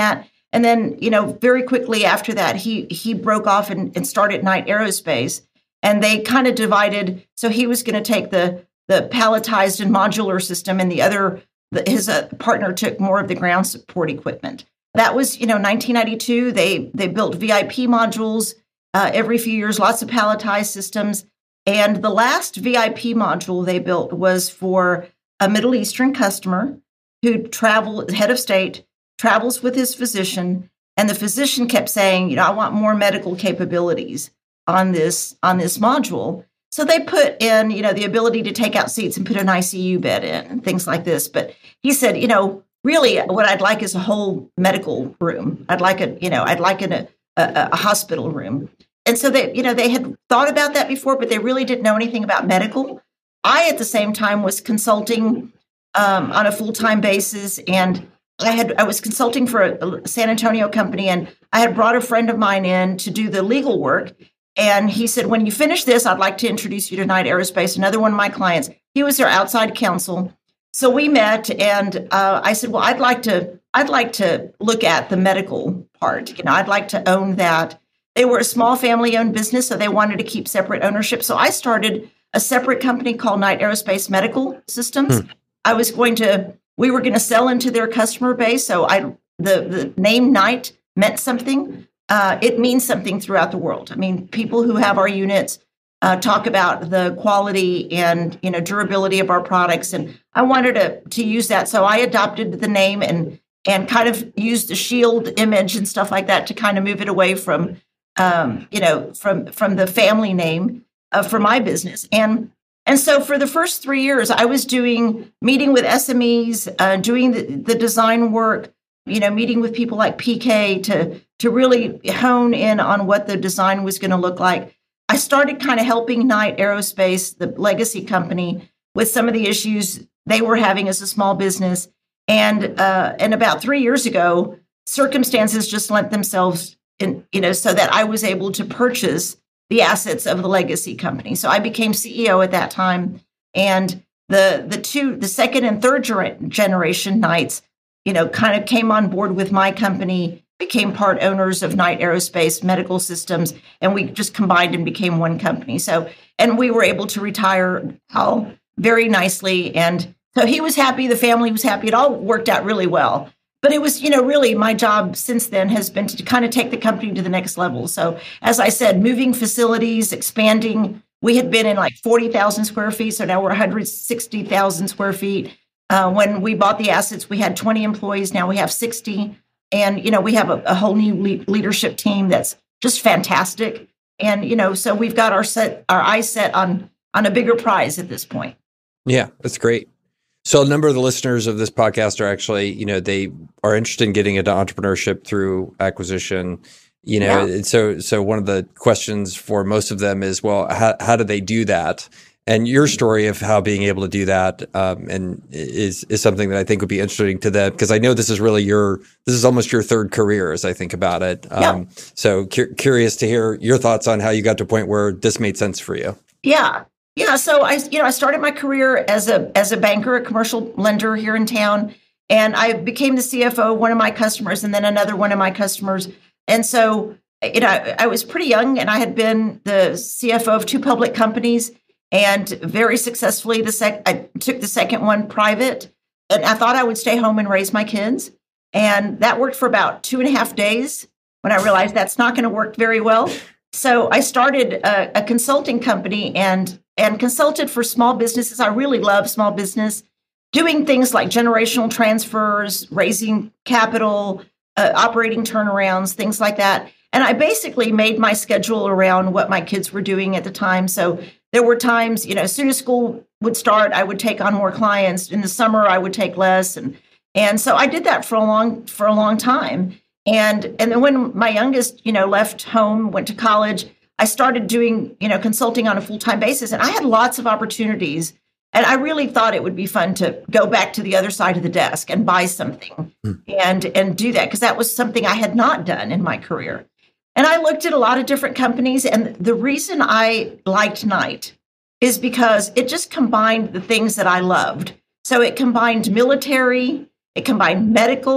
And then, you know, very quickly after that, he he broke off and, and started Knight Aerospace. And they kind of divided. So he was going to take the the palletized and modular system, and the other, the, his uh, partner took more of the ground support equipment. That was, you know, nineteen ninety-two. They they built V I P modules uh, every few years, lots of palletized systems. And the last V I P module they built was for a Middle Eastern customer who traveled, head of state, travels with his physician, and the physician kept saying, you know, I want more medical capabilities on this on this module. So they put in, you know, the ability to take out seats and put an I C U bed in and things like this. But he said, you know, really what I'd like is a whole medical room. I'd like a, you know, I'd like an, a, a, a hospital room. And so they, you know, they had thought about that before, but they really didn't know anything about medical. I, at the same time, was consulting um, on a full-time basis, and I had I was consulting for a, a San Antonio company, and I had brought a friend of mine in to do the legal work. And he said, when you finish this, I'd like to introduce you to Knight Aerospace, another one of my clients. He was their outside counsel. So we met, and uh, I said, well, I'd like to I'd like to look at the medical part. You know, I'd like to own that. They were a small family-owned business, so they wanted to keep separate ownership. So I started a separate company called Knight Aerospace Medical Systems. Hmm. I was going to, we were going to sell into their customer base. So I, the, the name Knight meant something. Uh, it means something throughout the world. I mean, people who have our units uh, talk about the quality and, you know, durability of our products. And I wanted to, to use that. So I adopted the name and, and kind of used the shield image and stuff like that to kind of move it away from, um, you know, from, from the family name uh, for my business. And, and so for the first three years, I was doing, meeting with S M Es, uh, doing the, the design work, you know, meeting with people like P K to, to really hone in on what the design was going to look like. I started kind of helping Knight Aerospace, the legacy company, with some of the issues they were having as a small business. And, uh, and about three years ago, circumstances just lent themselves in, you know, so that I was able to purchase the assets of the legacy company. So I became C E O at that time. And the, the two, the second and third ger- generation Knights, you know, kind of came on board with my company, became part owners of Knight Aerospace Medical Systems, and we just combined and became one company. So, and we were able to retire Al very nicely. And so he was happy, the family was happy. It all worked out really well. But it was, you know, really my job since then has been to kind of take the company to the next level. So as I said, moving facilities, expanding. We had been in like forty thousand square feet. So now we're one hundred sixty thousand square feet. Uh, when we bought the assets, we had twenty employees. Now we have sixty. And, you know, we have a, a whole new le- leadership team that's just fantastic. And, you know, so we've got our set, our eyes set on, on a bigger prize at this point. Yeah, that's great. So a number of the listeners of this podcast are actually, you know, they are interested in getting into entrepreneurship through acquisition, you know, yeah. and so, so one of the questions for most of them is, well, how, how do they do that? And your story of how being able to do that um, and is is something that I think would be interesting to them, because I know this is really your this is almost your third career as I think about it. Um, yeah. So cu- curious to hear your thoughts on how you got to a point where this made sense for you. Yeah, yeah. So I you know I started my career as a as a banker, a commercial lender here in town, and I became the C F O of one of my customers, and then another one of my customers. And so you know I, I was pretty young, and I had been the C F O of two public companies. And very successfully, the sec- I took the second one private, and I thought I would stay home and raise my kids. And that worked for about two and a half days when I realized that's not going to work very well. So I started a, a consulting company and, and consulted for small businesses. I really love small business, doing things like generational transfers, raising capital, uh, operating turnarounds, things like that. And I basically made my schedule around what my kids were doing at the time. So there were times, you know, as soon as school would start, I would take on more clients. In the summer, I would take less. And and so I did that for a long for a long time. And and then when my youngest, you know, left home, went to college, I started doing, you know, consulting on a full-time basis. And I had lots of opportunities. And I really thought it would be fun to go back to the other side of the desk and buy something mm. and and do that, because that was something I had not done in my career. And I looked at a lot of different companies, and the reason I liked Knight is because it just combined the things that I loved. So it combined military, it combined medical,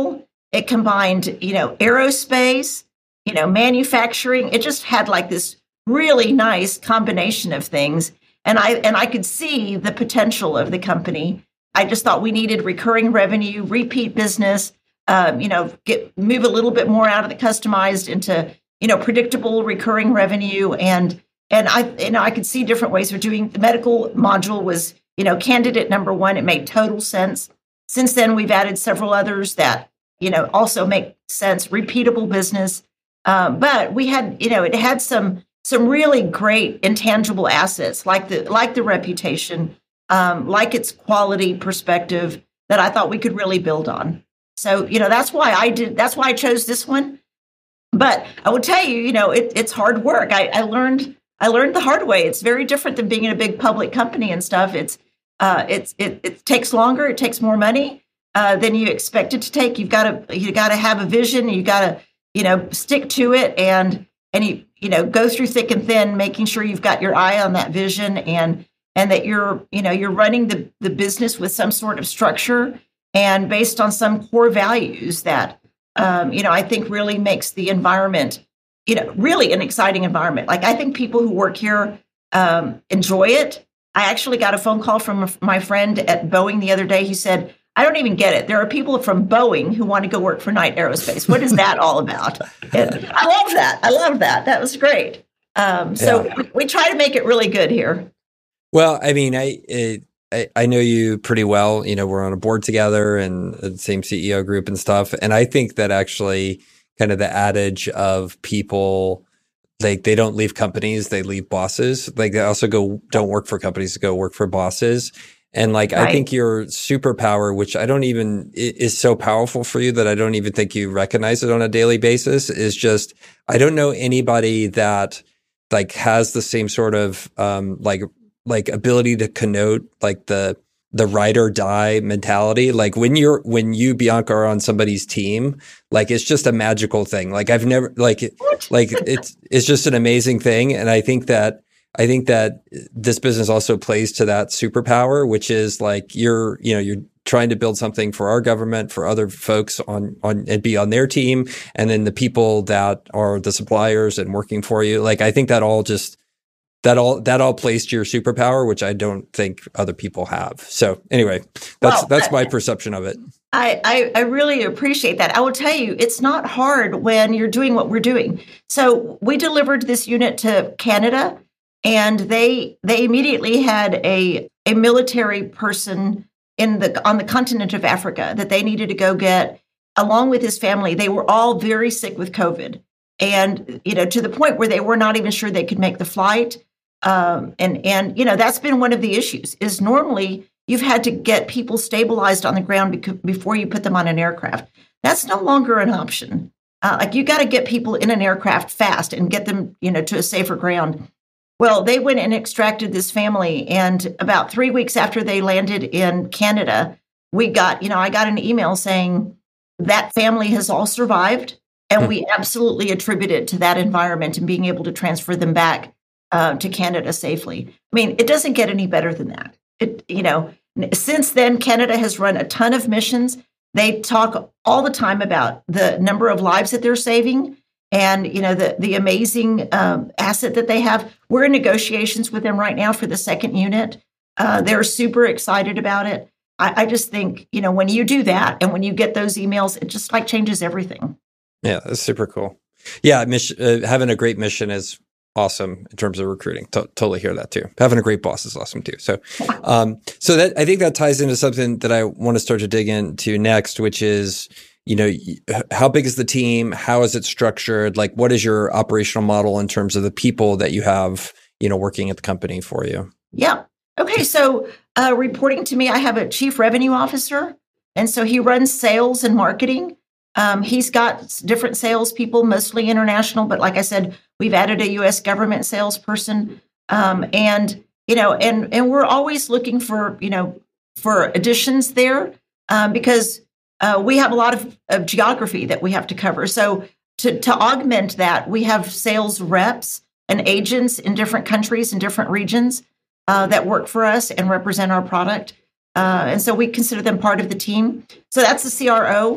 It combined, you know, aerospace, you know, manufacturing. It just had like this really nice combination of things. And I and I could see the potential of the company. I just thought we needed recurring revenue, repeat business, um, you know, get move a little bit more out of the customized into, you know, predictable recurring revenue. And and I, you know, I could see different ways of doing. The medical module was, you know, candidate number one. It made total sense. Since then, we've added several others that, you know, also make sense, repeatable business. Um, but we had, you know, it had some some really great intangible assets, like the like the reputation, um, like its quality perspective that I thought we could really build on. So, you know, that's why I did. That's why I chose this one. But I will tell you, you know, it, it's hard work. I, I learned I learned the hard way. It's very different than being in a big public company and stuff. It's uh, it's it, it takes longer. It takes more money uh, than you expect it to take. You've got to you got to have a vision. You got to, you know, stick to it and and you you know go through thick and thin, making sure you've got your eye on that vision and and that you're you know you're running the the business with some sort of structure and based on some core values that um, you know I think really makes the environment you know really an exciting environment. Like I think people who work here um, enjoy it. I actually got a phone call from my friend at Boeing the other day. He said, I don't even get it. There are people from Boeing who want to go work for Knight Aerospace. What is that all about? And I love that. I love that. That was great. Um, so yeah. we, we try to make it really good here. Well, I mean, I, it, I I know you pretty well. You know, we're on a board together and the same C E O group and stuff. And I think that actually kind of the adage of people, like they don't leave companies, they leave bosses. Like they also go, don't work for companies, go work for bosses. And like, right. I think your superpower, which I don't even, is so powerful for you that I don't even think you recognize it on a daily basis, is just, I don't know anybody that like has the same sort of, um, like, like ability to connote like the, the ride or die mentality. Like when you're, when you, Bianca, are on somebody's team, like it's just a magical thing. Like I've never, like, like it's, it's just an amazing thing. And I think that, I think that this business also plays to that superpower, which is like you're, you know, you're trying to build something for our government, for other folks on, on, and be on their team. And then the people that are the suppliers and working for you. Like, I think that all just, that all, that all plays to your superpower, which I don't think other people have. So anyway, that's, well, that's my perception of it. I, I, I really appreciate that. I will tell you, it's not hard when you're doing what we're doing. So we delivered this unit to Canada. And they they immediately had a a military person in the on the continent of Africa that they needed to go get, along with his family. They were all very sick with COVID, and you know to the point where they were not even sure they could make the flight. Um, and and you know that's been one of the issues. Is normally you've had to get people stabilized on the ground bec- before you put them on an aircraft. That's no longer an option. Uh, like you got to get people in an aircraft fast and get them you know to a safer ground. Well, they went and extracted this family. And about three weeks after they landed in Canada, we got, you know, I got an email saying that family has all survived. And we absolutely attribute it to that environment and being able to transfer them back uh, to Canada safely. I mean, it doesn't get any better than that. It, you know, since then, Canada has run a ton of missions. They talk all the time about the number of lives that they're saving. And, you know, the the amazing um, asset that they have. We're in negotiations with them right now for the second unit. Uh, they're super excited about it. I, I just think, you know, when you do that and when you get those emails, it just like changes everything. Yeah, that's super cool. Yeah, mission, uh, having a great mission is awesome in terms of recruiting. To- totally hear that too. Having a great boss is awesome too. So, um, so that I think that ties into something that I want to start to dig into next, which is, you know, how big is the team? How is it structured? Like, what is your operational model in terms of the people that you have, you know, working at the company for you? Yeah. Okay. So, uh, reporting to me, I have a chief revenue officer. And so he runs sales and marketing. Um, he's got different salespeople, mostly international. But like I said, we've added a U S government salesperson. Um, and, you know, and, and we're always looking for, you know, for additions there um, because Uh, we have a lot of, of geography that we have to cover. So to, to augment that, we have sales reps and agents in different countries and different regions uh, that work for us and represent our product. Uh, and so we consider them part of the team. So that's the C R O.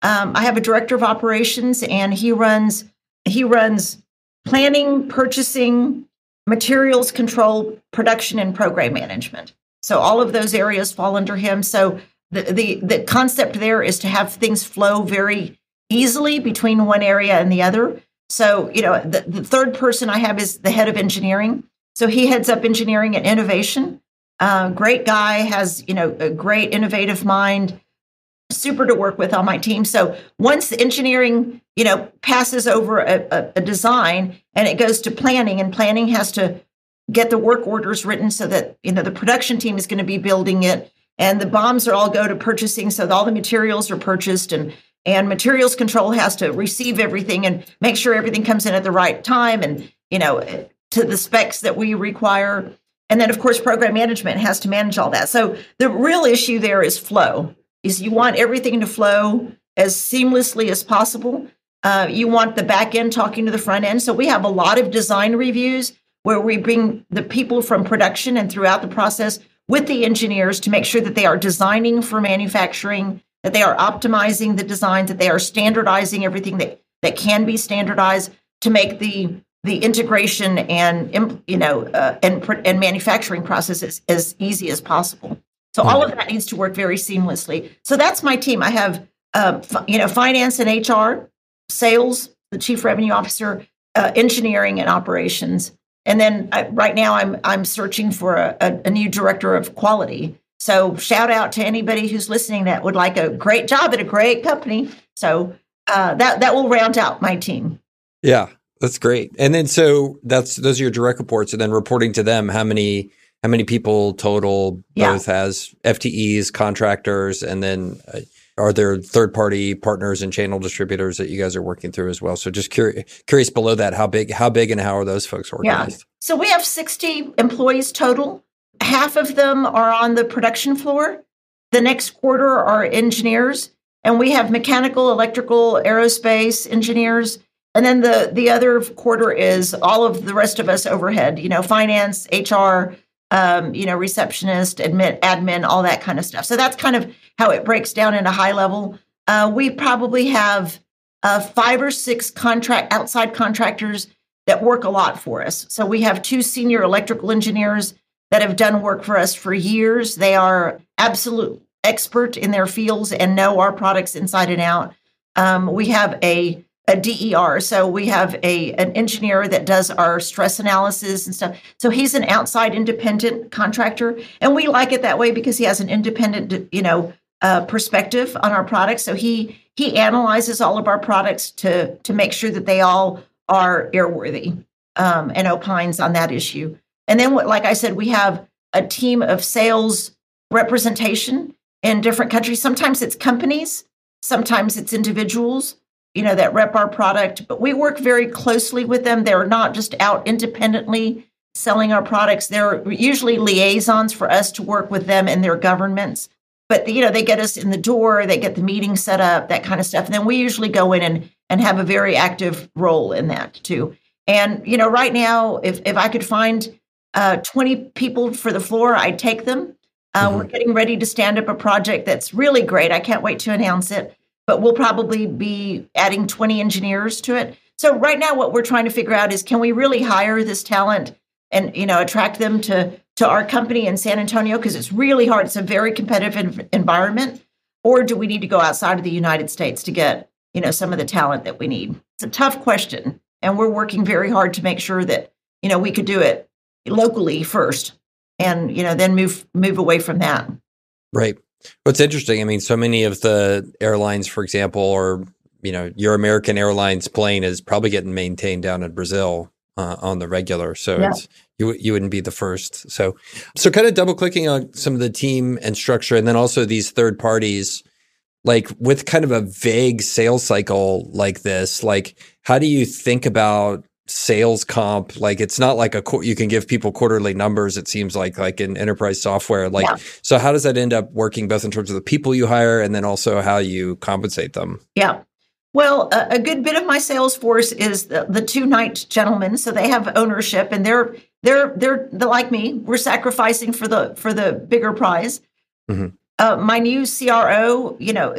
Um, I have a director of operations, and he runs he runs planning, purchasing, materials control, production, and program management. So all of those areas fall under him. So the the, the concept there is to have things flow very easily between one area and the other. So, you know, the, the third person I have is the head of engineering. So he heads up engineering and innovation. Uh, great guy, has, you know, a great innovative mind, super to work with on my team. So once the engineering, you know, passes over a, a, a design and it goes to planning, and planning has to get the work orders written so that, you know, the production team is going to be building it, and the bombs are all go to purchasing. So that all the materials are purchased, and And materials control has to receive everything and make sure everything comes in at the right time and, you know, to the specs that we require. And then, of course, program management has to manage all that. So the real issue there is flow, is you want everything to flow as seamlessly as possible. Uh, you want the back end talking to the front end. So we have a lot of design reviews where we bring the people from production and throughout the process with the engineers to make sure that they are designing for manufacturing, that they are optimizing the designs, that they are standardizing everything that, that can be standardized to make the the integration and, you know uh, and and manufacturing processes as easy as possible. So all of that needs to work very seamlessly. So that's my team. I have uh, f- you know finance and H R, sales, the chief revenue officer, uh, engineering and operations, and then I, right now I'm I'm searching for a, a, a new director of quality. So shout out to anybody who's listening that would like a great job at a great company. So uh, that that will round out my team. Yeah, that's great. And then so that's those are your direct reports, and then reporting to them, how many how many people total, both yeah. as F T Es, contractors, and then uh, are there third party partners and channel distributors that you guys are working through as well? So just curious, curious below that, how big how big and how are those folks organized? Yeah. So we have sixty employees total. Half of them are on the production floor. The next quarter are engineers, and we have mechanical, electrical, aerospace engineers. And then the, the other quarter is all of the rest of us overhead, you know, finance, H R, um, you know, receptionist, admin, admin, all that kind of stuff. So that's kind of how it breaks down in a high level. Uh, we probably have uh, five or six contract outside contractors that work a lot for us. So we have two senior electrical engineers that have done work for us for years. They are absolute expert in their fields and know our products inside and out. Um, we have a, a D E R, so we have a an engineer that does our stress analysis and stuff. So he's an outside independent contractor, and we like it that way because he has an independent, you know, uh, perspective on our products. So he he analyzes all of our products to to make sure that they all are airworthy, um, and opines on that issue. And then, what, like I said, we have a team of sales representation in different countries. Sometimes it's companies, sometimes it's individuals, you know, that rep our product. But we work very closely with them. They're not just out independently selling our products. They're usually liaisons for us to work with them and their governments. But, you know, they get us in the door, they get the meeting set up, that kind of stuff. And then we usually go in and, and have a very active role in that, too. And, you know, right now, if, if I could find Uh, twenty people for the floor, I'd take them. Uh, mm-hmm. We're getting ready to stand up a project that's really great. I can't wait to announce it, but we'll probably be adding twenty engineers to it. So right now what we're trying to figure out is, can we really hire this talent and, you know, attract them to, to our company in San Antonio? Because it's really hard. It's a very competitive en- environment. Or do we need to go outside of the United States to get, you know, some of the talent that we need? It's a tough question. And we're working very hard to make sure that, you know, we could do it locally first, and, you know, then move move away from that. Right. What's interesting, I mean, so many of the airlines, for example, or, you know, your American Airlines plane is probably getting maintained down in Brazil uh, on the regular. So yeah. it's, you you wouldn't be the first. So, so kind of double clicking on some of the team and structure, and then also these third parties, like with kind of a vague sales cycle like this, like how do you think about sales comp? Like, it's not like a you can give people quarterly numbers, it seems like like in enterprise software, like yeah. So how does that end up working, both in terms of the people you hire and then also how you compensate them? Yeah, well, a, a good bit of my sales force is the, the two night gentlemen, so they have ownership, and they're they're they're, they're like me. We're sacrificing for the for the bigger prize. Mm-hmm. Uh, my new C R O, you know,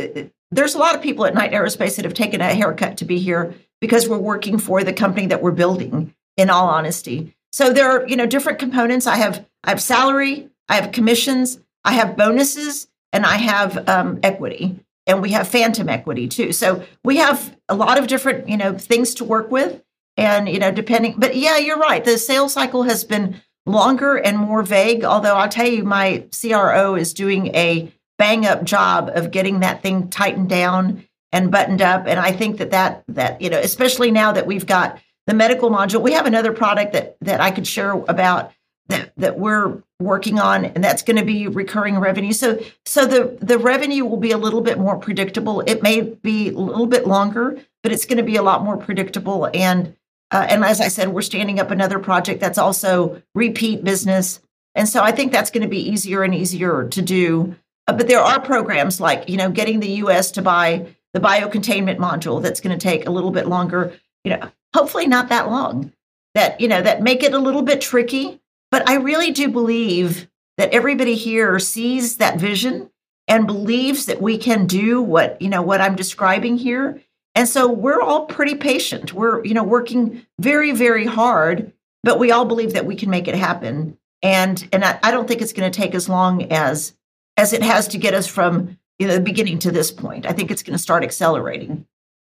there's a lot of people at Knight Aerospace that have taken a haircut to be here because we're working for the company that we're building, in all honesty. So there are, you know, different components. I have, I have salary, I have commissions, I have bonuses, and I have um, equity, and we have phantom equity too. So we have a lot of different, you know, things to work with, and, you know, depending, but yeah, you're right. The sales cycle has been longer and more vague, although I'll tell you, my C R O is doing a bang up job of getting that thing tightened down and buttoned up. And I think that that, that, you know, especially now that we've got the medical module, we have another product that, that I could share about that, that we're working on, and that's going to be recurring revenue. So, so the, the revenue will be a little bit more predictable. It may be a little bit longer, but it's going to be a lot more predictable. And, uh, and as I said, we're standing up another project that's also repeat business. And so I think that's going to be easier and easier to do. Uh, but there are programs like, you know, getting the U S to buy the biocontainment module that's going to take a little bit longer, you know, hopefully not that long, that, you know, that make it a little bit tricky. But I really do believe that everybody here sees that vision and believes that we can do what, you know, what I'm describing here. And so we're all pretty patient. We're, you know, working very, very hard, but we all believe that we can make it happen. And, and I, I don't think it's going to take as long as, as it has to get us from, you know, the beginning to this point. I think it's going to start accelerating.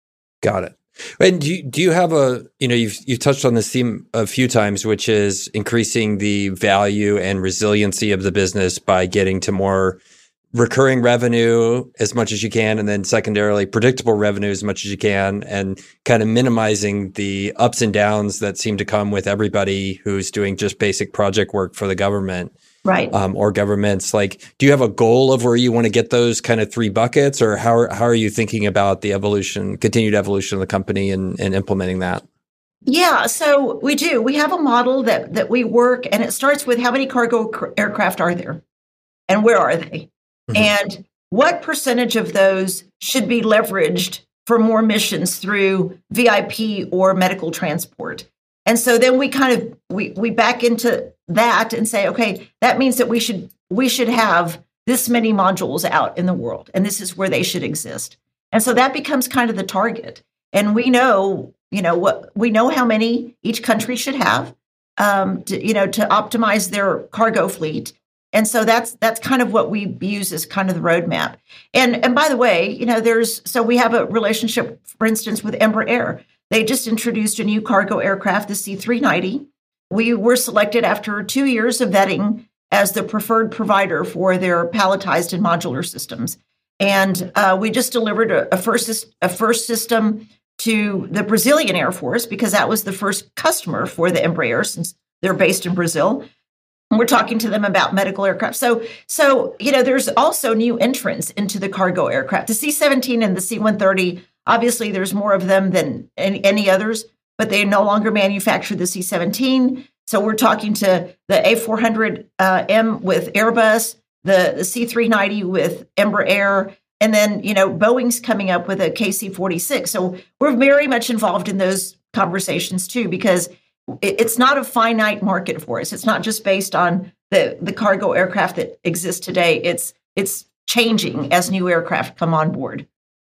Got it. And do you, do you have a, you know, you've, you've touched on this theme a few times, which is increasing the value and resiliency of the business by getting to more recurring revenue as much as you can, and then secondarily predictable revenue as much as you can, and kind of minimizing the ups and downs that seem to come with everybody who's doing just basic project work for the government. Right. Um, or governments. Like, do you have a goal of where you want to get those kind of three buckets, or how are, how are you thinking about the evolution, continued evolution of the company and, and implementing that? Yeah, so we do. We have a model that that we work, and it starts with how many cargo cr- aircraft are there, and where are they, mm-hmm. and what percentage of those should be leveraged for more missions through V I P or medical transport. And so then we kind of we we back into that and say, okay, that means that we should we should have this many modules out in the world, and this is where they should exist. And so that becomes kind of the target. And we know, you know, what we know how many each country should have, um, to, you know, to optimize their cargo fleet. And so that's that's kind of what we use as kind of the roadmap. And and by the way, you know, there's so we have a relationship, for instance, with Embraer. They just introduced a new cargo aircraft, the C three ninety. We were selected after two years of vetting as the preferred provider for their palletized and modular systems. And uh, we just delivered a, a, first, a first system to the Brazilian Air Force, because that was the first customer for the Embraer, since they're based in Brazil. And we're talking to them about medical aircraft. So, so you know, there's also new entrants into the cargo aircraft. The C seventeen and the C one thirty, obviously, there's more of them than any, any others, but they no longer manufacture the C seventeen. So we're talking to the A four hundred M with Airbus, the, the C three ninety with Embraer, and then, you know, Boeing's coming up with a K C forty-six. So we're very much involved in those conversations too, because it, it's not a finite market for us. It's not just based on the, the cargo aircraft that exists today. It's it's changing as new aircraft come on board.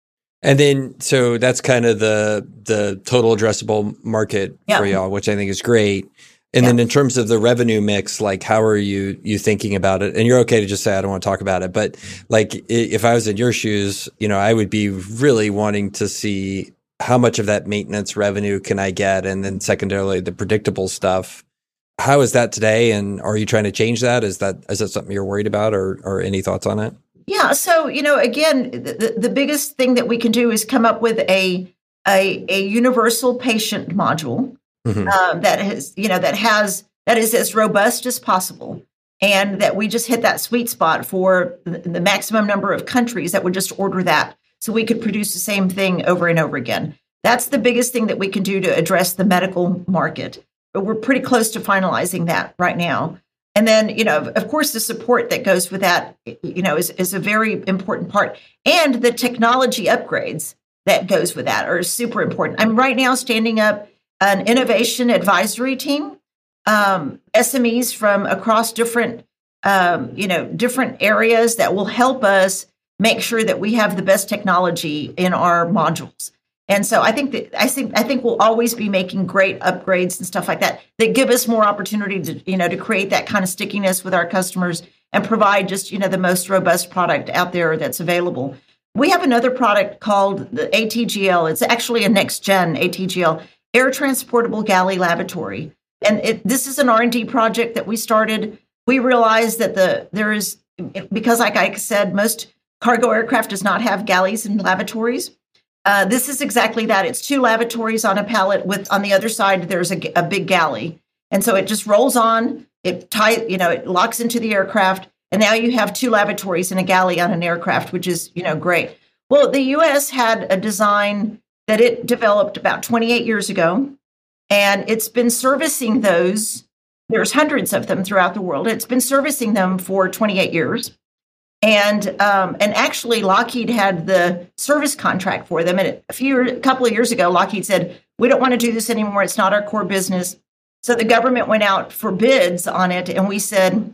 And then, so that's kind of the the total addressable market yeah. for y'all, which I think is great. And yeah. then in terms of the revenue mix, like, how are you you thinking about it? And you're okay to just say, I don't want to talk about it. But like, if I was in your shoes, you know, I would be really wanting to see how much of that maintenance revenue can I get? And then secondarily, the predictable stuff. How is that today? And are you trying to change that? Is that is that something you're worried about, or or any thoughts on it? Yeah. So, you know, again, the, the biggest thing that we can do is come up with a a, a universal patient module mm-hmm. um, that has, you know, that has that is as robust as possible, and that we just hit that sweet spot for the, the maximum number of countries that would just order that, so we could produce the same thing over and over again. That's the biggest thing that we can do to address the medical market. But we're pretty close to finalizing that right now. And then, you know, of course, the support that goes with that, you know, is, is a very important part. And the technology upgrades that goes with that are super important. I'm right now standing up an innovation advisory team, um, S M Es from across different, um, you know, different areas that will help us make sure that we have the best technology in our modules. And so I think that I think I think we'll always be making great upgrades and stuff like that that give us more opportunity to, you know, to create that kind of stickiness with our customers and provide just, you know, the most robust product out there that's available. We have another product called the A T G L. It's actually a next gen A T G L, Air Transportable Galley Lavatory. And it, this is an R and D project that we started. We realized that the there is, because like I said, most cargo aircraft does not have galleys and lavatories. Uh, this is exactly that. It's two lavatories on a pallet with, on the other side, there's a, a big galley. And so it just rolls on, it tie, you know, it locks into the aircraft. And now you have two lavatories and a galley on an aircraft, which is, you know, great. Well, the U S had a design that it developed about twenty-eight years ago. And it's been servicing those. There's hundreds of them throughout the world. It's been servicing them for twenty-eight years. And um, and actually, Lockheed had the service contract for them. And a few, a couple of years ago, Lockheed said, we don't want to do this anymore. It's not our core business. So the government went out for bids on it. And we said,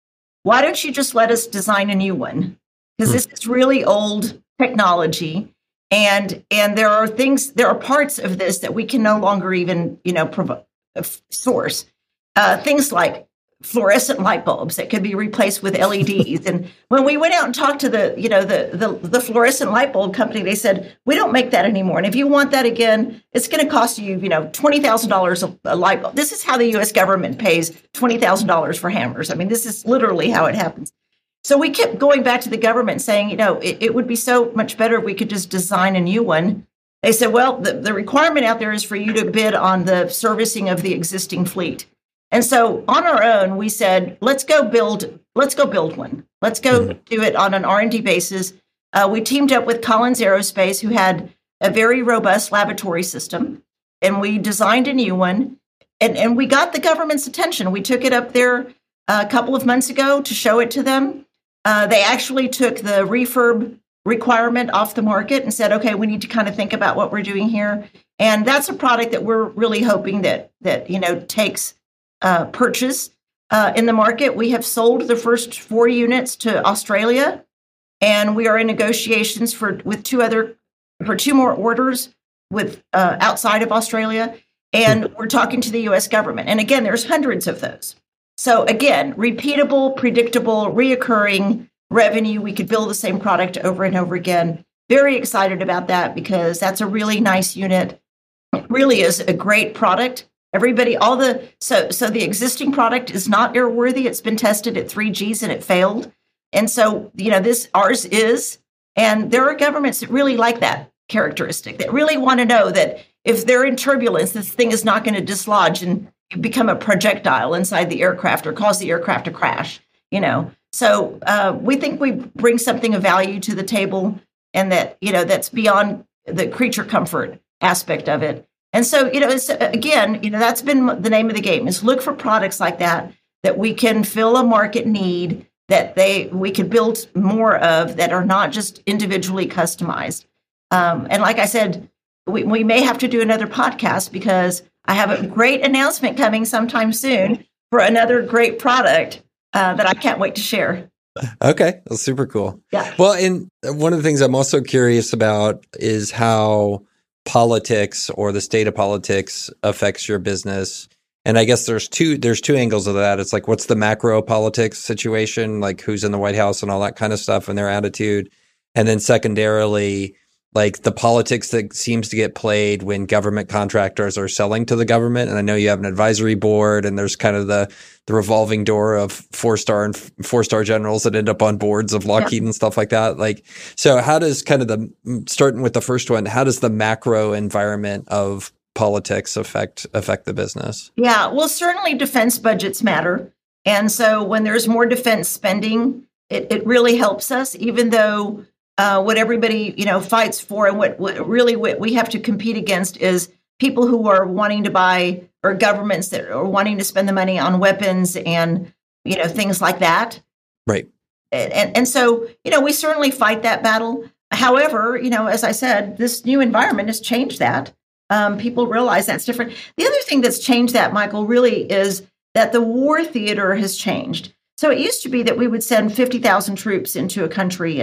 why don't you just let us design a new one? Because this is really old technology. And and there are things, there are parts of this that we can no longer even, you know, prov- source. Uh, things like fluorescent light bulbs that could be replaced with L E Ds. And when we went out and talked to the, you know, the, the the fluorescent light bulb company, they said, we don't make that anymore. And if you want that again, it's going to cost you, you know, twenty thousand dollars a, a light bulb. This is how the U S government pays twenty thousand dollars for hammers. I mean, this is literally how it happens. So we kept going back to the government saying, you know, it, it would be so much better if we could just design a new one. They said, well, the, the requirement out there is for you to bid on the servicing of the existing fleet. And so on our own, we said, let's go build, let's go build one. Let's go mm-hmm. do it on an R and D basis. Uh, we teamed up with Collins Aerospace, who had a very robust lavatory system, and we designed a new one. And, and we got the government's attention. We took it up there a couple of months ago to show it to them. Uh, they actually took the refurb requirement off the market and said, okay, we need to kind of think about what we're doing here. And that's a product that we're really hoping that, that you know, takes Uh, purchase uh, in the market. We have sold the first four units to Australia, and we are in negotiations for with two other for two more orders with uh, outside of Australia, and we're talking to the U S government. And again, there's hundreds of those. So again, repeatable, predictable, reoccurring revenue. We could build the same product over and over again. Very excited about that because that's a really nice unit. It really is a great product. Everybody, all the, so so the existing product is not airworthy. It's been tested at three Gs and it failed. And so, you know, this, ours is, and there are governments that really like that characteristic, that really want to know that if they're in turbulence, this thing is not going to dislodge and become a projectile inside the aircraft or cause the aircraft to crash, you know. So uh, we think we bring something of value to the table, and that, you know, that's beyond the creature comfort aspect of it. And so, you know, it's, again, you know, that's been the name of the game, is look for products like that, that we can fill a market need, that they we could build more of, that are not just individually customized. Um, and like I said, we, we may have to do another podcast because I have a great announcement coming sometime soon for another great product uh, that I can't wait to share. Okay, that's super cool. Yeah. Well, and one of the things I'm also curious about is how politics or the state of politics affects your business. And I guess there's two there's two angles of that. It's like, what's the macro politics situation, like who's in the White House and all that kind of stuff and their attitude. And then secondarily, like the politics that seems to get played when government contractors are selling to the government. And I know you have an advisory board, and there's kind of the the revolving door of four star and four star generals that end up on boards of Lockheed yeah. and stuff like that. Like, so how does kind of the, starting with the first one, how does the macro environment of politics affect affect the business? Yeah, well, certainly defense budgets matter. And so when there's more defense spending, it, it really helps us, even though uh, what everybody, you know, fights for, and what, what really what we have to compete against is people who are wanting to buy, or governments that are wanting to spend the money on weapons and, you know, things like that. Right. And, and, and so, you know, we certainly fight that battle. However, you know, as I said, this new environment has changed that. Um, people realize that's different. The other thing that's changed that, Michael, really is that the war theater has changed. So it used to be that we would send fifty thousand troops into a country and,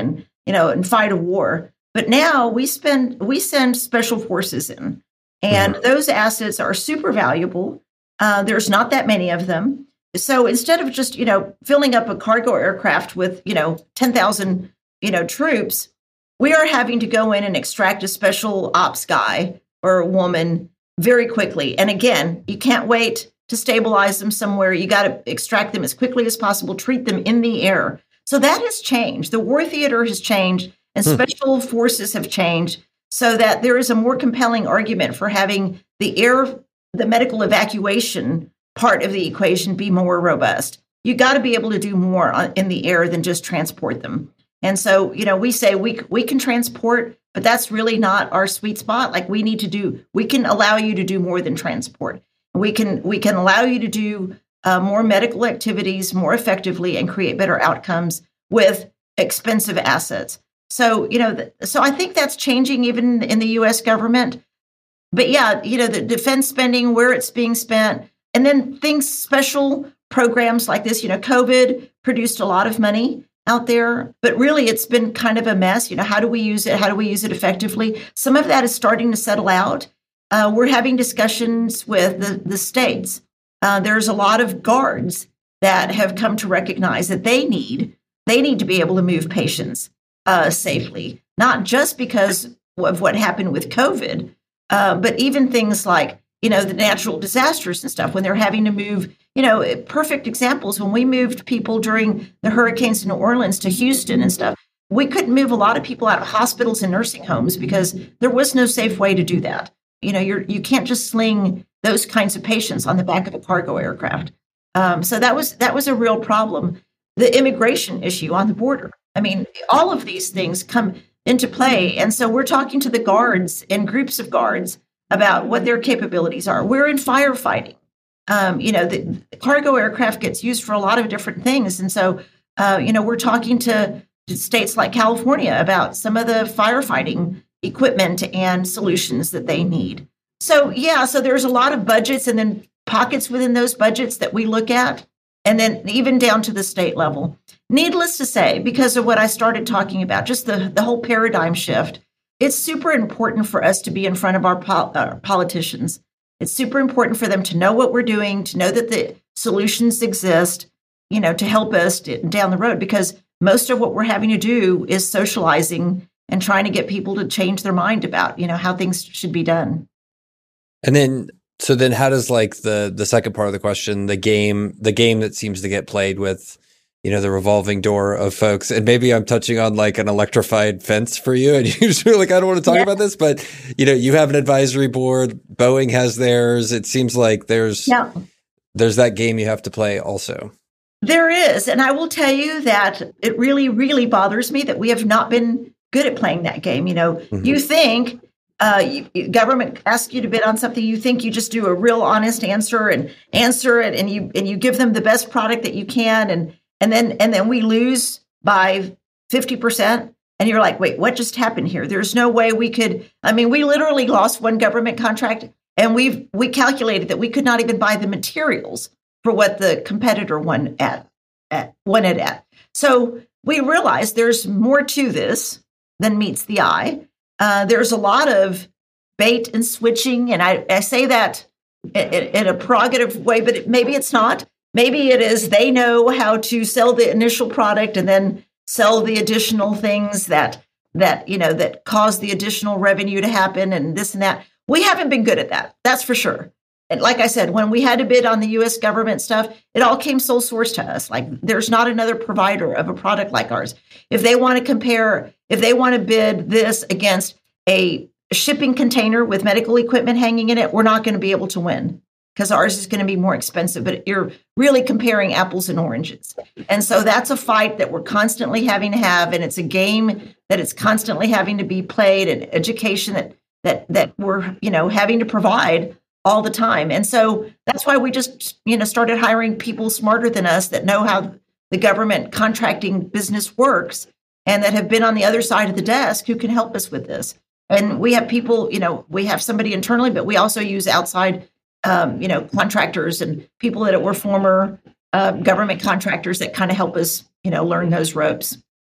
you know, and fight a war. But now we spend we send special forces in, and mm-hmm. those assets are super valuable. Uh, there's not that many of them. So instead of just, you know, filling up a cargo aircraft with, you know, ten thousand, you know, troops, we are having to go in and extract a special ops guy or a woman very quickly. And again, you can't wait to stabilize them somewhere. You got to extract them as quickly as possible, treat them in the air. So that has changed. The war theater has changed, and hmm. special forces have changed, so that there is a more compelling argument for having the air, the medical evacuation part of the equation be more robust. You got to be able to do more on, in the air than just transport them. And so, you know, we say we we can transport, but that's really not our sweet spot. Like we need to do, we can allow you to do more than transport. We can we can allow you to do uh, more medical activities more effectively and create better outcomes with expensive assets. So, you know, th- so I think that's changing even in the U S government. But yeah, you know, the defense spending, where it's being spent, and then things, special programs like this, you know, COVID produced a lot of money out there, but really it's been kind of a mess. You know, how do we use it? How do we use it effectively? Some of that is starting to settle out. Uh, we're having discussions with the, the states. Uh, there's a lot of guards that have come to recognize that they need, they need to be able to move patients uh, safely, not just because of what happened with COVID, uh, but even things like, you know, the natural disasters and stuff when they're having to move, you know, perfect examples. When we moved people during the hurricanes in New Orleans to Houston and stuff, we couldn't move a lot of people out of hospitals and nursing homes because there was no safe way to do that. You know, you're, you can't just sling those kinds of patients on the back of a cargo aircraft. Um, so that was that was a real problem. The immigration issue on the border. I mean, all of these things come into play. And so we're talking to the guards and groups of guards about what their capabilities are. We're in firefighting. Um, you know, the, the cargo aircraft gets used for a lot of different things. And so, uh, you know, we're talking to, to states like California about some of the firefighting equipment and solutions that they need. So, yeah, so there's a lot of budgets and then pockets within those budgets that we look at, and then even down to the state level. Needless to say, because of what I started talking about, just the, the whole paradigm shift, it's super important for us to be in front of our, pol- our politicians. It's super important for them to know what we're doing, to know that the solutions exist, you know, to help us down the road, because most of what we're having to do is socializing and trying to get people to change their mind about, you know, how things should be done. And then, so then how does like the, the second part of the question, the game, the game that seems to get played with, you know, the revolving door of folks, and maybe I'm touching on like an electrified fence for you, and you just feel like, I don't want to talk yeah. about this, but you know, you have an advisory board, Boeing has theirs. It seems like there's, yeah. there's that game you have to play also. There is. And I will tell you that it really, really bothers me that we have not been good at playing that game. You know, mm-hmm. you think uh, you, government asks you to bid on something, you think you just do a real honest answer and answer it, and you and you give them the best product that you can, and and then and then we lose by fifty percent, and you're like, wait, what just happened here? There's no way we could. I mean, we literally lost one government contract, and we've we calculated that we could not even buy the materials for what the competitor won at, at won it at. So we realized there's more to this than meets the eye. Uh, there's a lot of bait and switching, and I, I say that in, in a prerogative way, but it, maybe it's not. Maybe it is. They know how to sell the initial product and then sell the additional things that that you know that cause the additional revenue to happen, and this and that. We haven't been good at that. That's for sure. And like I said, when we had to bid on the U S government stuff, it all came sole source to us. Like there's not another provider of a product like ours. If they want to compare, if they want to bid this against a shipping container with medical equipment hanging in it, we're not going to be able to win because ours is going to be more expensive. But you're really comparing apples and oranges. And so that's a fight that we're constantly having to have. And it's a game that it's constantly having to be played, and education that that that we're, you know, having to provide all the time. And so that's why we just, you know, started hiring people smarter than us that know how the government contracting business works and that have been on the other side of the desk who can help us with this. And we have people, you know, we have somebody internally, but we also use outside, um, you know, contractors and people that were former uh, government contractors that kind of help us, you know, learn those ropes.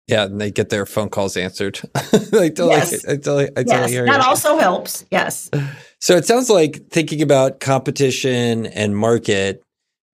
Yeah, and they get their phone calls answered. I totally, yes. I totally, I totally yes. hear That you. also helps. Yes. So it sounds like thinking about competition and market,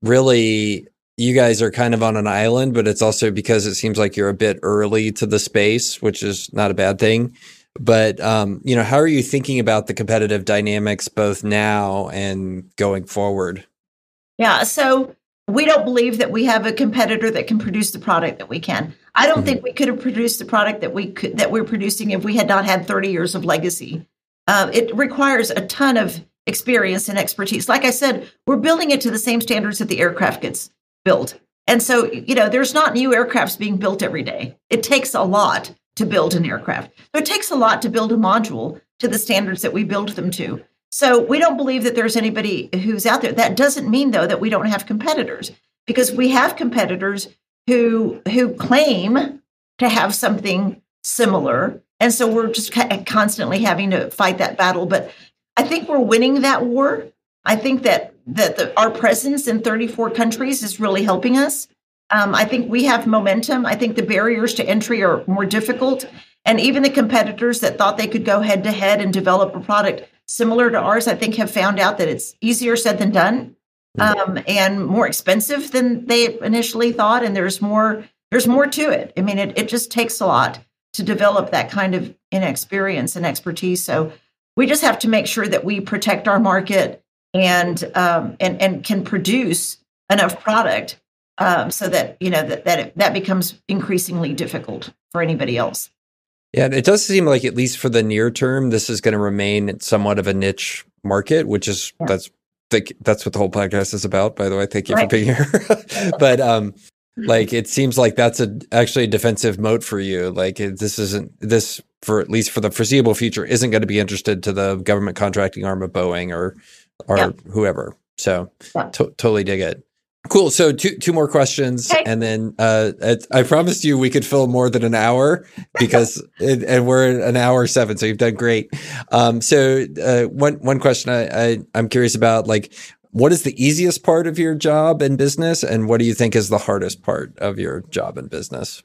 really, you guys are kind of on an island, but it's also because it seems like you're a bit early to the space, which is not a bad thing. But, um, you know, how are you thinking about the competitive dynamics both now and going forward? Yeah. So we don't believe that we have a competitor that can produce the product that we can. I don't mm-hmm. think we could have produced the product that we could, that we're producing if we had not had thirty years of legacy. Uh, it requires a ton of experience and expertise. Like I said, we're building it to the same standards that the aircraft gets built. And so, you know, there's not new aircrafts being built every day. It takes a lot to build an aircraft. So it takes a lot to build a module to the standards that we build them to. So we don't believe that there's anybody who's out there. That doesn't mean, though, that we don't have competitors, because we have competitors who who claim to have something similar. And so we're just constantly having to fight that battle. But I think we're winning that war. I think that that the, our presence in thirty-four countries is really helping us. Um, I think we have momentum. I think the barriers to entry are more difficult. And even the competitors that thought they could go head to head and develop a product similar to ours, I think have found out that it's easier said than done, um, and more expensive than they initially thought. And there's more, there's more to it. I mean, it, it just takes a lot to develop that kind of inexperience and expertise. So we just have to make sure that we protect our market and um, and and can produce enough product um, so that, you know, that that, it, that becomes increasingly difficult for anybody else. Yeah, it does seem like, at least for the near term, this is going to remain somewhat of a niche market, which is yeah. that's the, that's what the whole podcast is about. By the way, thank you right. for being here. But um, like, it seems like that's a actually a defensive moat for you. Like, it, this isn't this for at least for the foreseeable future isn't going to be interested to the government contracting arm of Boeing or or yeah. whoever. So yeah. to- totally dig it. Cool. So two two more questions, okay. and then uh, I promised you we could fill more than an hour because it, and we're an hour seven, so you've done great. Um, so uh, one one question I, I I'm curious about, like, what is the easiest part of your job and business, and what do you think is the hardest part of your job and business?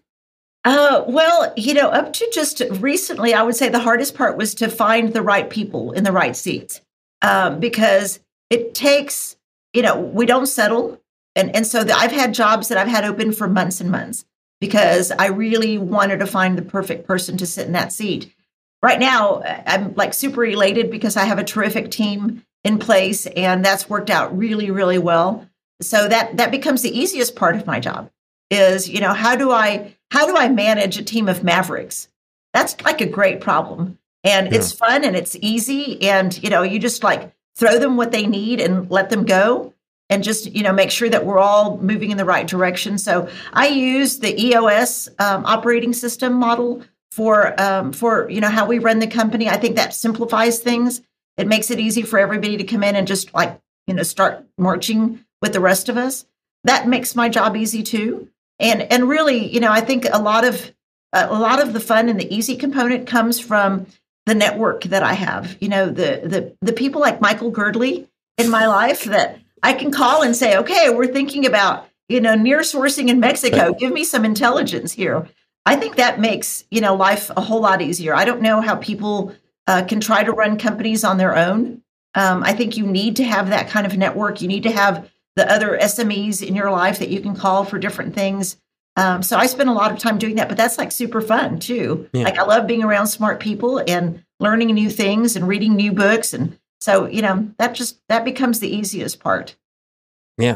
Uh, well, you know, up to just recently, I would say the hardest part was to find the right people in the right seats, um, because it takes, you know, we don't settle. And and so the, I've had jobs that I've had open for months and months because I really wanted to find the perfect person to sit in that seat. Right now, I'm like super elated because I have a terrific team in place, and that's worked out really, really well. So that that becomes the easiest part of my job is, you know, how do I how do I manage a team of mavericks? That's like a great problem. And yeah. it's fun and it's easy. And, you know, you just like throw them what they need and let them go. And just, you know, make sure that we're all moving in the right direction. So I use the E O S um, operating system model for, um, for, you know, how we run the company. I think that simplifies things. It makes it easy for everybody to come in and just like, you know, start marching with the rest of us. That makes my job easy too. And and really, you know, I think a lot of uh, a lot of the fun and the easy component comes from the network that I have. You know, the the the people like Michael Girdley in my life that I can call and say, okay, we're thinking about, you know, near sourcing in Mexico. Give me some intelligence here. I think that makes, you know, life a whole lot easier. I don't know how people uh, can try to run companies on their own. Um, I think you need to have that kind of network. You need to have the other S M Es in your life that you can call for different things. Um, so I spend a lot of time doing that, but that's like super fun too. Yeah. Like I love being around smart people and learning new things and reading new books. And so, you know, that just, that becomes the easiest part. Yeah.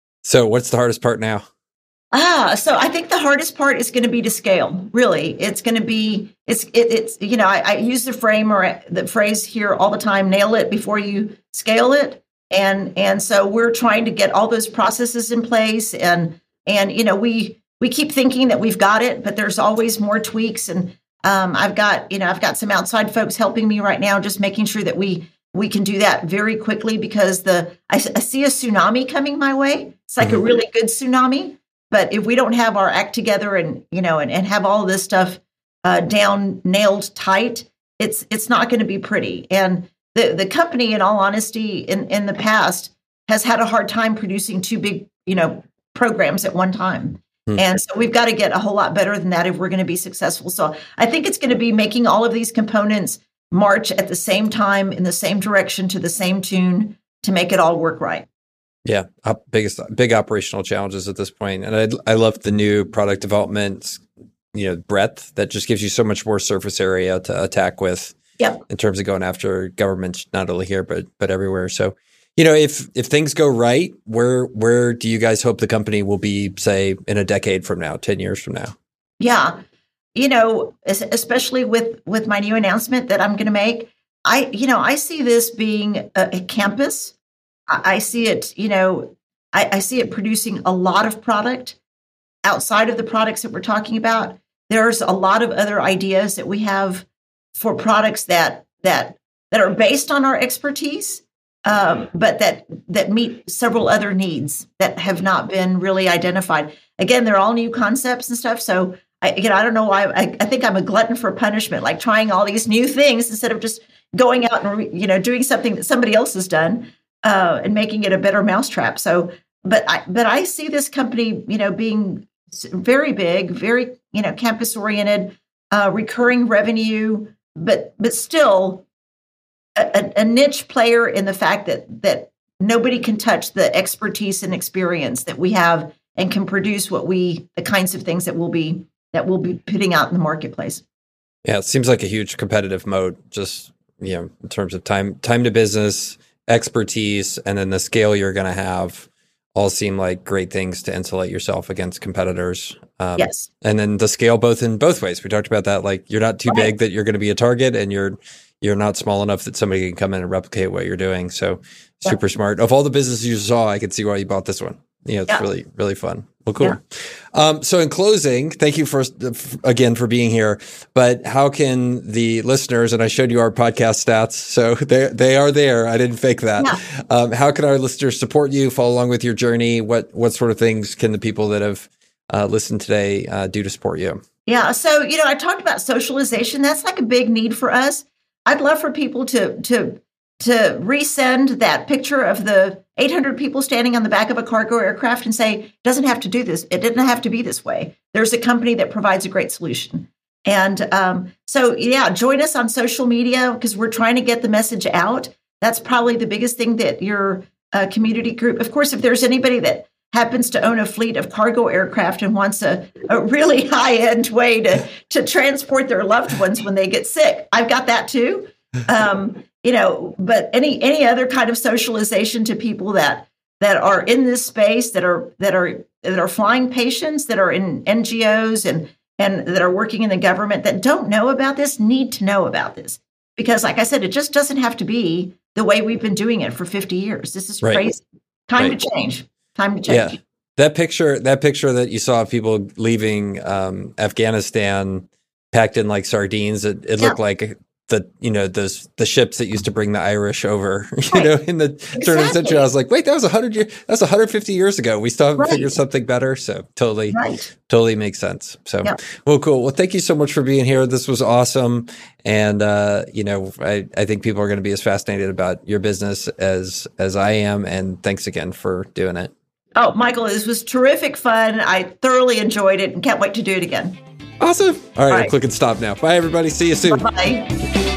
So what's the hardest part now? Ah, so I think the hardest part is going to be to scale. Really, it's going to be, it's, it, it's, you know, I, I use the frame or the phrase here all the time, nail it before you scale it. And, and so we're trying to get all those processes in place. And, and, you know, we, we keep thinking that we've got it, but there's always more tweaks. And um, I've got, you know, I've got some outside folks helping me right now, just making sure that we, we can do that very quickly because the I, I see a tsunami coming my way. It's like mm-hmm. a really good tsunami. But if we don't have our act together and, you know, and, and have all of this stuff uh, down, nailed tight, it's it's not going to be pretty. And the, the company, in all honesty, in, in the past has had a hard time producing two big, you know, programs at one time. Hmm. And so we've got to get a whole lot better than that if we're going to be successful. So I think it's going to be making all of these components march at the same time, in the same direction, to the same tune, to make it all work right. Yeah, up, biggest big operational challenges at this point. And I I love the new product development, you know, breadth that just gives you so much more surface area to attack with. Yep. In terms of going after government, not only here but but everywhere. So, you know, if if things go right, where where do you guys hope the company will be, say, in a decade from now, ten years from now? Yeah, you know, especially with with my new announcement that I'm going to make, I you know I see this being a, a campus. I, I see it, you know, I, I see it producing a lot of product outside of the products that we're talking about. There's a lot of other ideas that we have for products that that that are based on our expertise, um, but that that meet several other needs that have not been really identified. Again, they're all new concepts and stuff. So I, again, I don't know why. I, I think I'm a glutton for punishment, like trying all these new things instead of just going out and re, you know doing something that somebody else has done uh, and making it a better mousetrap. So, but I but I see this company, you know, being very big, very you know campus oriented, uh, recurring revenue. But but still a, a niche player in the fact that that nobody can touch the expertise and experience that we have and can produce what we the kinds of things that we'll be that we'll be putting out in the marketplace. Yeah, it seems like a huge competitive moat, just you know, in terms of time time to business, expertise, and then the scale you're going to have. All seem like great things to insulate yourself against competitors. Um, yes. And then the scale both in both ways. We talked about that. Like you're not too right. big that you're going to be a target, and you're you're not small enough that somebody can come in and replicate what you're doing. So yeah. Super smart. Of all the businesses you saw, I could see why you bought this one. You know, it's yeah. really, really fun. Well, cool. Yeah. Um, so in closing, thank you for, again, for being here. But how can the listeners, and I showed you our podcast stats, so they they are there. I didn't fake that. Yeah. Um, how can our listeners support you, follow along with your journey? What, what sort of things can the people that have uh, listened today uh, do to support you? Yeah. So, you know, I talked about socialization. That's like a big need for us. I'd love for people to, to, to resend that picture of the eight hundred people standing on the back of a cargo aircraft and say, it doesn't have to do this. It didn't have to be this way. There's a company that provides a great solution. And um, so, yeah, join us on social media because we're trying to get the message out. That's probably the biggest thing that your uh, community group, of course, if there's anybody that happens to own a fleet of cargo aircraft and wants a, a really high-end way to, to transport their loved ones when they get sick, I've got that too. Um, you know, but any any other kind of socialization to people that that are in this space, that are that are that are flying patients, that are in N G Os and and that are working in the government that don't know about this, need to know about this. Because like I said, it just doesn't have to be the way we've been doing it for fifty years. This is right. crazy. Time right. to change. Time to change. Yeah. That picture, that picture that you saw of people leaving um, Afghanistan packed in like sardines, it, it yeah. looked like the, you know, those, the ships that used to bring the Irish over, you right. know, in the exactly. turn of the century. I was like, wait, that was a hundred years, that's one hundred fifty years ago. We still haven't right. figured something better. So totally, right. totally makes sense. So, yep. well, cool. Well, thank you so much for being here. This was awesome. And, uh, you know, I, I think people are going to be as fascinated about your business as, as I am. And thanks again for doing it. Oh, Michael, this was terrific fun. I thoroughly enjoyed it and can't wait to do it again. Awesome. All right, All right. I'll click and stop now. Bye, everybody. See you soon. Bye.